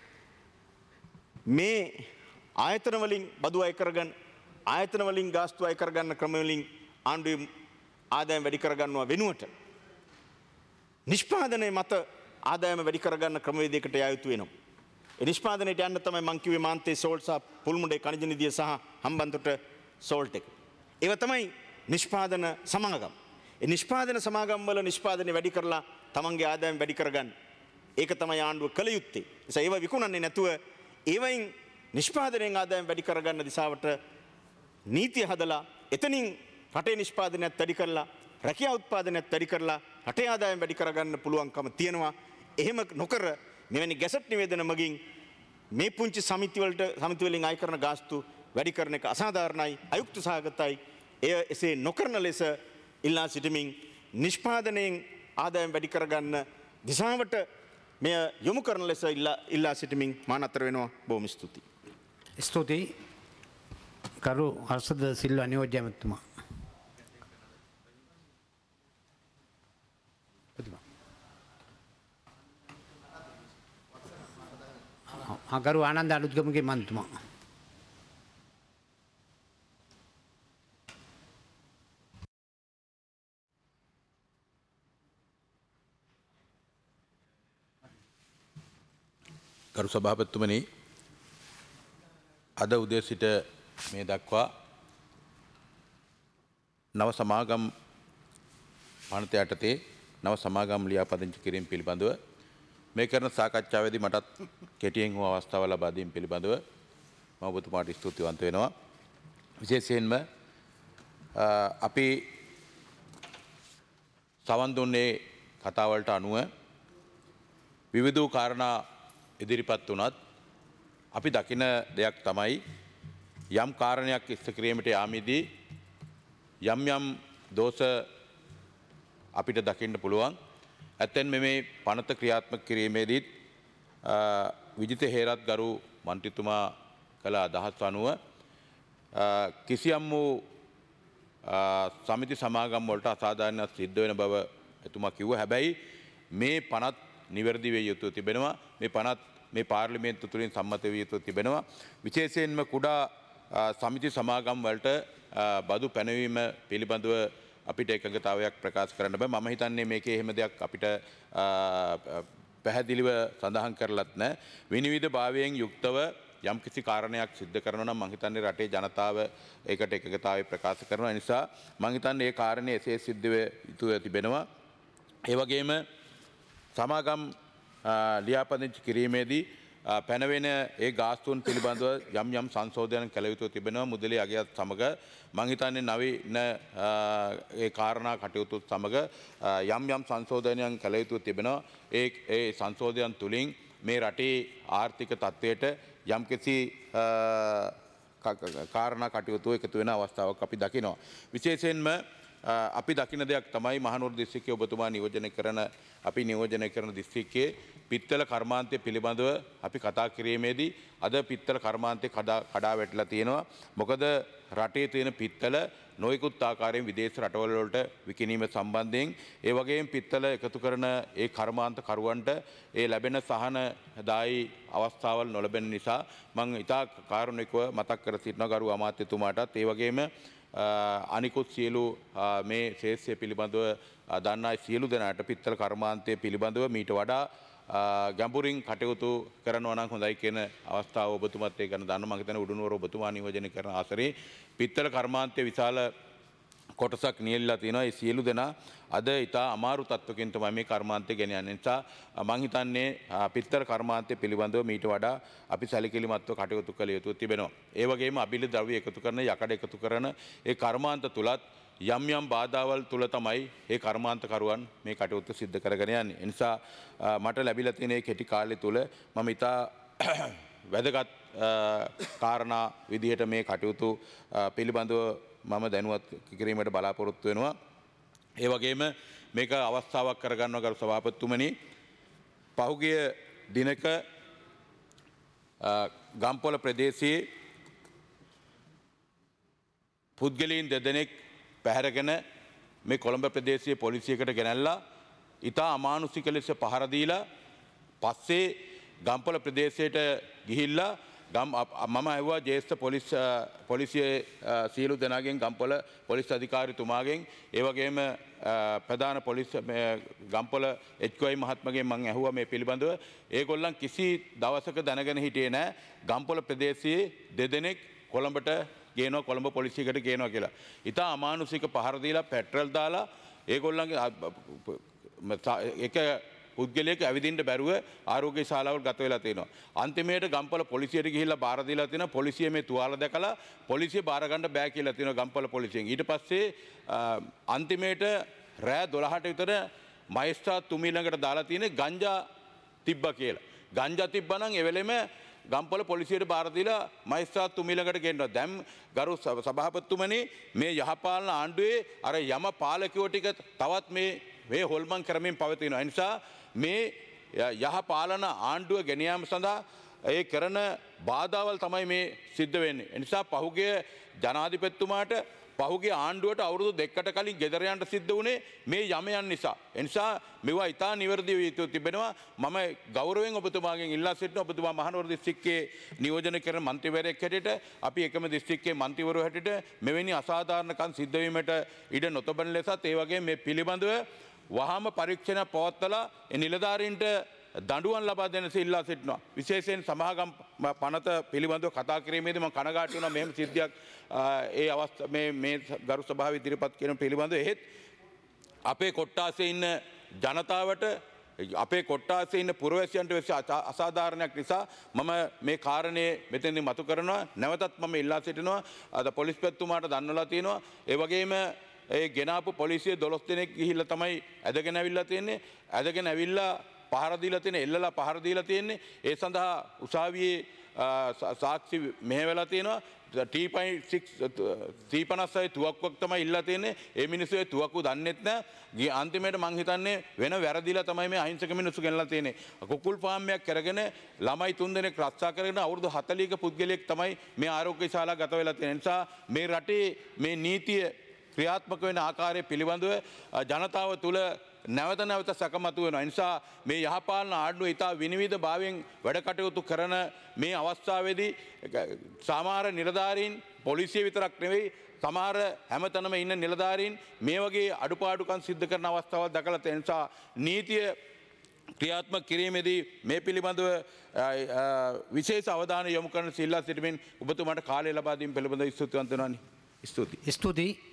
මේ ආයතන වලින් බදු අය කරගන්න ආයතන වලින් ගාස්තු අය කරගන්න ක්‍රම වලින් ආණ්ඩුවේ ආදායම් වැඩි කරගන්නවා වෙනුවට නිෂ්පාදනයේ මත ආදායම වැඩි කරගන්න ක්‍රමවේදයකට යා යුතු වෙනවා. ඒ නිෂ්පාදනයට යන්න තමයි මං කිව්වේ මාන්තේ සෝල්ට් සහ පුල්මුඩේ කනිජ නිධිය සහ හම්බන්තොට සෝල්ට් එක. ඒව තමයි නිෂ්පාදන සමාගම්. ඒ නිෂ්පාදන සමාගම් වල නිෂ්පාදනය වැඩි කරලා තමන්ගේ ආදායම වැඩි කරගන්න. ඒක තමයි ආණ්ඩුව කළ යුත්තේ. ඒ නිසා ඒව විකුණන්නේ නැතුව ඒවයින් නිෂ්පාදනයෙන් ආදායම් වැඩි කරගන්න දිශාවට නීතිය හදලා එතනින් රටේ නිෂ්පාදනයත් වැඩි කරලා රැකියා උත්පාදනයත් වැඩි කරලා රටේ ආදායම් වැඩි කරගන්න පුළුවන්කම තියෙනවා. එහෙම නොකර මෙවැනි ගැසට් නිවේදන මගින් මේ පුංචි සමිති වලට සමිති වලින් අය කරන ගාස්තු වැඩි කරන එක අසාධාරණයි, අයුක්ති සහගතයි. එය එසේ නොකරන ලෙස ඉල්ලා සිටමින් නිෂ්පාදනයෙන් ආදායම් වැඩි කරගන්න දිශාවට මෙය යොමු කරන ලෙස ඉල්ලා සිටමින් මා නතර වෙනවා. බොහොම ස්තුතියි. ස්තුතියි. කරු හර්ෂද සිල්වා නියෝජ්‍ය ඇමතිතුමා. අගරු ආනන්ද අලුත්ගමගේ මන්තුමා. ගරු සභාපතිතුමනි, අද උදේ සිට මේ දක්වා නව සමාගම් පනත යටතේ නව සමාගම් ලියාපදිංචි කිරීම පිළිබඳව මේ කරන සාකච්ඡාවේදී මටත් කෙටියෙන් හෝ අවස්ථාව ලබා දීම පිළිබඳව මම ඔබතුමාට ස්තුතිවන්ත වෙනවා. විශේෂයෙන්ම අපි සවන් දුන්නේ කතාවලට අනුව විවිධ වූ කාරණා ඉදිරිපත් වුණත් අපි දකින දෙයක් තමයි යම් කාරණයක් ඉස්ත කිරීමට යාමේදී යම් යම් දෝෂ අපිට දකින්න පුළුවන්. ඇත්තෙන් මේ පනත ක්‍රියාත්මක කිරීමේදීත් විජිත හේරත් ගරු මන්ත්‍රීතුමා කළ අදහස් අනුව කිසියම් වූ සමිති සමාගම් වලට අසාධාරණයක් සිද්ධ වෙන බව එතුමා කිව්වා. හැබැයි මේ පනත් නිවැරදි විය යුතු තිබෙනවා. මේ පනත් මේ පාර්ලිමේන්තු තුලින් සම්මත විය යුතු තිබෙනවා. විශේෂයෙන්ම කුඩා සමිති සමාගම් වලට බදු පැනවීම පිළිබඳව අපිට එකඟතාවයක් ප්‍රකාශ කරන්න බෑ. මම හිතන්නේ මේකේ එහෙම දෙයක් අපිට පැහැදිලිව සඳහන් කරලත් නැහැ. විනිවිද භාවයෙන් යුක්තව යම් කිසි කාරණයක් සිද්ධ කරනවා නම් මම හිතන්නේ රටේ ජනතාව ඒකට එකඟතාවය ප්‍රකාශ කරනවා. ඒ නිසා මම හිතන්නේ මේ කාරණේ එසේ සිද්ධ වෙ යුතු තිබෙනවා. ඒ වගේම සමාගම් ලියාපදිංචි කිරීමේදී පැනවෙන ඒ ගාස්තුන් පිළිබඳව යම් යම් සංශෝධන කළ යුතු තිබෙනවා. මුදලේ අගයත් සමග මම හිතන්නේ නවීන ඒ කාරණා කටයුතු සමග යම් යම් සංශෝධනයන් කළ යුතු තිබෙනවා. ඒ ඒ සංශෝධනයන් තුලින් මේ රටේ ආර්ථික තත්ත්වයට යම්කිසි කාරණා කටයුතු එකතු වෙන අවස්ථාවක් අපි දකිනවා. විශේෂයෙන්ම අපි දකින දෙයක් තමයි මහනුවර දිස්ත්‍රික්කයේ ඔබතුමා නියෝජනය කරන අපි නියෝජනය කරන දිස්ත්‍රික්කයේ පිත්තල කර්මාන්තය පිළිබඳව අපි කතා කිරීමේදී අද පිත්තල කර්මාන්තය කඩා කඩා වැටලා තියෙනවා. මොකද රටේ තියෙන පිත්තල නොයෙකුත් ආකාරයෙන් විදේශ රටවල් වලට විකිණීම සම්බන්ධයෙන් ඒ වගේම පිත්තල එකතු කරන ඒ කර්මාන්ත කරුවන්ට ඒ ලැබෙන සහන දායි අවස්ථාවල් නොලැබෙන නිසා මම ඉතා කාරුණිකව මතක් කර සිටිනවා ගරු අමාත්‍යතුමාටත්. ඒ වගේම අනිකුත් සියලු මේ ශේෂ්‍ය පිළිබඳව දන්නා සියලු දෙනාට පිත්තල කර්මාන්තය පිළිබඳව මීට වඩා ගැඹුරින් කටයුතු කරනවා නම් හොඳයි කියන අවස්ථාව ඔබතුමත් ඒ ගැන දන්නවා. මම හිතන්නේ උඩුනුවර ඔබතුමා නියෝජනය කරන ආසරේ පිත්තල කර්මාන්තයේ විශාල කොටසක් නියැලලා තියෙනවා. ඒ සියලු දෙනා අද ඉතා අමාරු තත්වකින් තමයි මේ කර්මාන්තය ගෙන යන්නේ. නිසා මම හිතන්නේ පිත්තල කර්මාන්තය පිළිබඳව මීට වඩා අපි සැලකිලිමත්ව කටයුතු කළ යුතු තිබෙනවා. ඒ වගේම අබිල ද්‍රව්‍ය එකතු කරන යකඩ එකතු කරන ඒ කර්මාන්ත තුලත් යම් යම් බාධාවල් තුල තමයි මේ කර්මාන්තකරුවන් මේ කටයුතු සිද්ධ කරගෙන යන්නේ. ඒ නිසා මට ලැබිලා තියෙන මේ කෙටි කාලය තුල මම ඉතා වැදගත් කාරණා විදිහට මේ කටයුතු පිළිබඳව මම දැනුවත් කිරීමට බලාපොරොත්තු වෙනවා. ඒ වගේම මේක අවස්ථාවක් කරගන්නවා ගරු සභාපතිතුමනි. පහුගිය දිනක ගම්පොළ ප්‍රදේශයේ පුද්ගලයන් දෙදෙනෙක් පැහැරගෙන මේ කොළඹ ප්‍රදේශයේ පොලිසියකට ගෙනල්ලා ඉතා අමානුෂික ලෙස පහර දීලා පස්සේ ගම්පොළ ප්‍රදේශයට ගිහිල්ලා ගම් මම ඇහුවා ජ්‍යෙෂ්ඨ පොලිස් පොලිසියේ සියලු දෙනාගෙන් ගම්පොළ පොලිස් අධිකාරිතුමාගෙන් ඒ වගේම ප්‍රධාන පොලිස් ගම්පොළ එච්.කේ.වයි මහත්මගෙන් මම ඇහුවා මේ පිළිබඳව. ඒගොල්ලන් කිසි දවසක දැනගෙන හිටියේ නැහැ ගම්පොළ ප්‍රදේශයේ දෙදෙනෙක් කොළඹට ගේනවා කොළඹ පොලිසියකට ගේනවා කියලා. ඉතා අමානුෂික පහර දීලා පෙට්‍රල් දාලා ඒගොල්ලන්ගේ එක පුද්ගලයෙක් ඇවිදින්න බැරුව ආරෝග්‍ය ශාලාවල් ගත වෙලා තියෙනවා. අන්තිමේට ගම්පොළ පොලිසියට ගිහිල්ලා බාර දීලා තියෙනවා. පොලිසිය මේ තුවාල දැකලා පොලිසිය බාර ගන්න බෑ කියලා තියෙනවා ගම්පොළ පොලිසියෙන්. ඊට පස්සේ අන්තිමේට රෑ දොළහට විතර මහේස්ත්‍රාත් තුමී ළඟට දාලා තියෙන්නේ ගංජා තිබ්බා කියලා. ගංජා තිබ්බා නම් ඒ වෙලෙම ගම්පොළ පොලිසියට බාර දීලා මහේස්ත්‍රාත් තුමිලකට ගෙන්නවා. දැන් ගරු සභාපතිතුමනි මේ යහපාලන ආණ්ඩුවේ අර යම පාලකයෝ ටික තවත් මේ මේ හොල්මන් කරමින් පවතිනවා. ඒ නිසා මේ යහපාලන ආණ්ඩුව ගෙන යාම සඳහා ඒ කරන බාධාවල් තමයි මේ සිද්ධ වෙන්නේ. ඒ නිසා පහුගිය ජනාධිපතිතුමාට පහුගිය ආණ්ඩුවට අවුරුදු දෙකකට කලින් ගෙදර යන්න සිද්ධ වුණේ මේ යමයන් නිසා. ඒ නිසා මේවා ඉතා නිවැරදි විය යුතු තිබෙනවා. මම ගෞරවයෙන් ඔබතුමාගෙන් ඉල්ලා සිටිනවා ඔබතුමා මහනුවර දිස්ත්‍රික්කයේ නියෝජනය කරන මන්ත්‍රීවරයෙක් හැටියට අපි එකම දිස්ත්‍රික්කයේ මන්ත්‍රීවරු හැටියට මෙවැනි අසාධාරණකම් සිද්ධ වීමට ඉඩ නොතබන ලෙසත් ඒ වගේම මේ පිළිබඳව වහාම පරීක්ෂණ පවත්වලා ඒ නිලධාරීන්ට දඬුවම් ලබා දෙන සිල්ලා සිටිනවා. විශේෂයෙන් සමාගම් පනත පිළිබඳව කතා කිරීමේදී මම කනගාටු වෙනවා මෙහෙම සිද්ධියක් ඒ අවස්ථාව මේ මේ ගරු සභාව ඉදිරිපත් කරන පිළිබඳව. එහෙත් අපේ කොට්ටාසේ ඉන්න ජනතාවට අපේ කොට්ටාසේ ඉන්න පුරවැසියන්ට වෙච්ච අසාධාරණයක් නිසා මම මේ කාරණේ මෙතෙන්දී මතු කරනවා. නැවතත් මම ඉල්ලා සිටිනවා අද පොලිස්පතිතුමාට දන්වලා තියෙනවා. ඒ වගේම ඒ ගෙනාපු පොලිසිය දොළොස් දෙනෙක් ගිහිල්ලා තමයි ඇදගෙන ඇවිල්ලා තියෙන්නේ. ඇදගෙන ඇවිල්ලා පහර දීලා තියෙන එල්ලලා පහර දීලා තියෙන්නේ. ඒ සඳහා උසාවියේ සාක්ෂි මෙහෙवला තියෙනවා. ටී පනස් හය තුවක්කුවක් තමයි ඉල්ලා තියෙන්නේ. ඒ මිනිස්සු ඒ තුවක්කුව දන්නෙත් නැහැ. අන්තිමයට මං හිතන්නේ වෙන වැරදිලා තමයි මේ අහිංසක මිනිස්සු ගෙනලා තියෙන්නේ. කුකුල් ෆාම් එකක් කරගෙන ළමයි තුන් දෙනෙක් රක්ෂා කරගෙන අවුරුදු හතළිහක පුද්ගලයෙක් තමයි මේ ආරෝග්‍ය ශාලා ගත වෙලා තියෙන්නේ. නිසා මේ රටේ මේ නීතිය ක්‍රියාත්මක වෙන ආකාරය පිළිබඳව ජනතාව තුළ නැවත නැවත සැකමතු වෙනවා. ඒ නිසා මේ යහපාලන ආණ්ඩුව ඉතා විනිවිද භාවයෙන් වැඩ කටයුතු කරන මේ අවස්ථාවේදී සමහර නිලධාරීන් පොලිසිය විතරක් නෙවෙයි සමහර හැමතැනම ඉන්න නිලධාරීන් මේ වගේ අඩුපාඩුකම් සිද්ධ කරන අවස්ථාවක් දැකලා තියෙන නිසා නීතිය ක්‍රියාත්මක කිරීමේදී මේ පිළිබඳව විශේෂ අවධානය යොමු කරන සිල්ලා සිටමින් ඔබතුමාට කාලය ලබා දීම පිළිබඳව ස්තුතිවන්ත වෙනවා. ස්තුතියි. ස්තුතියි.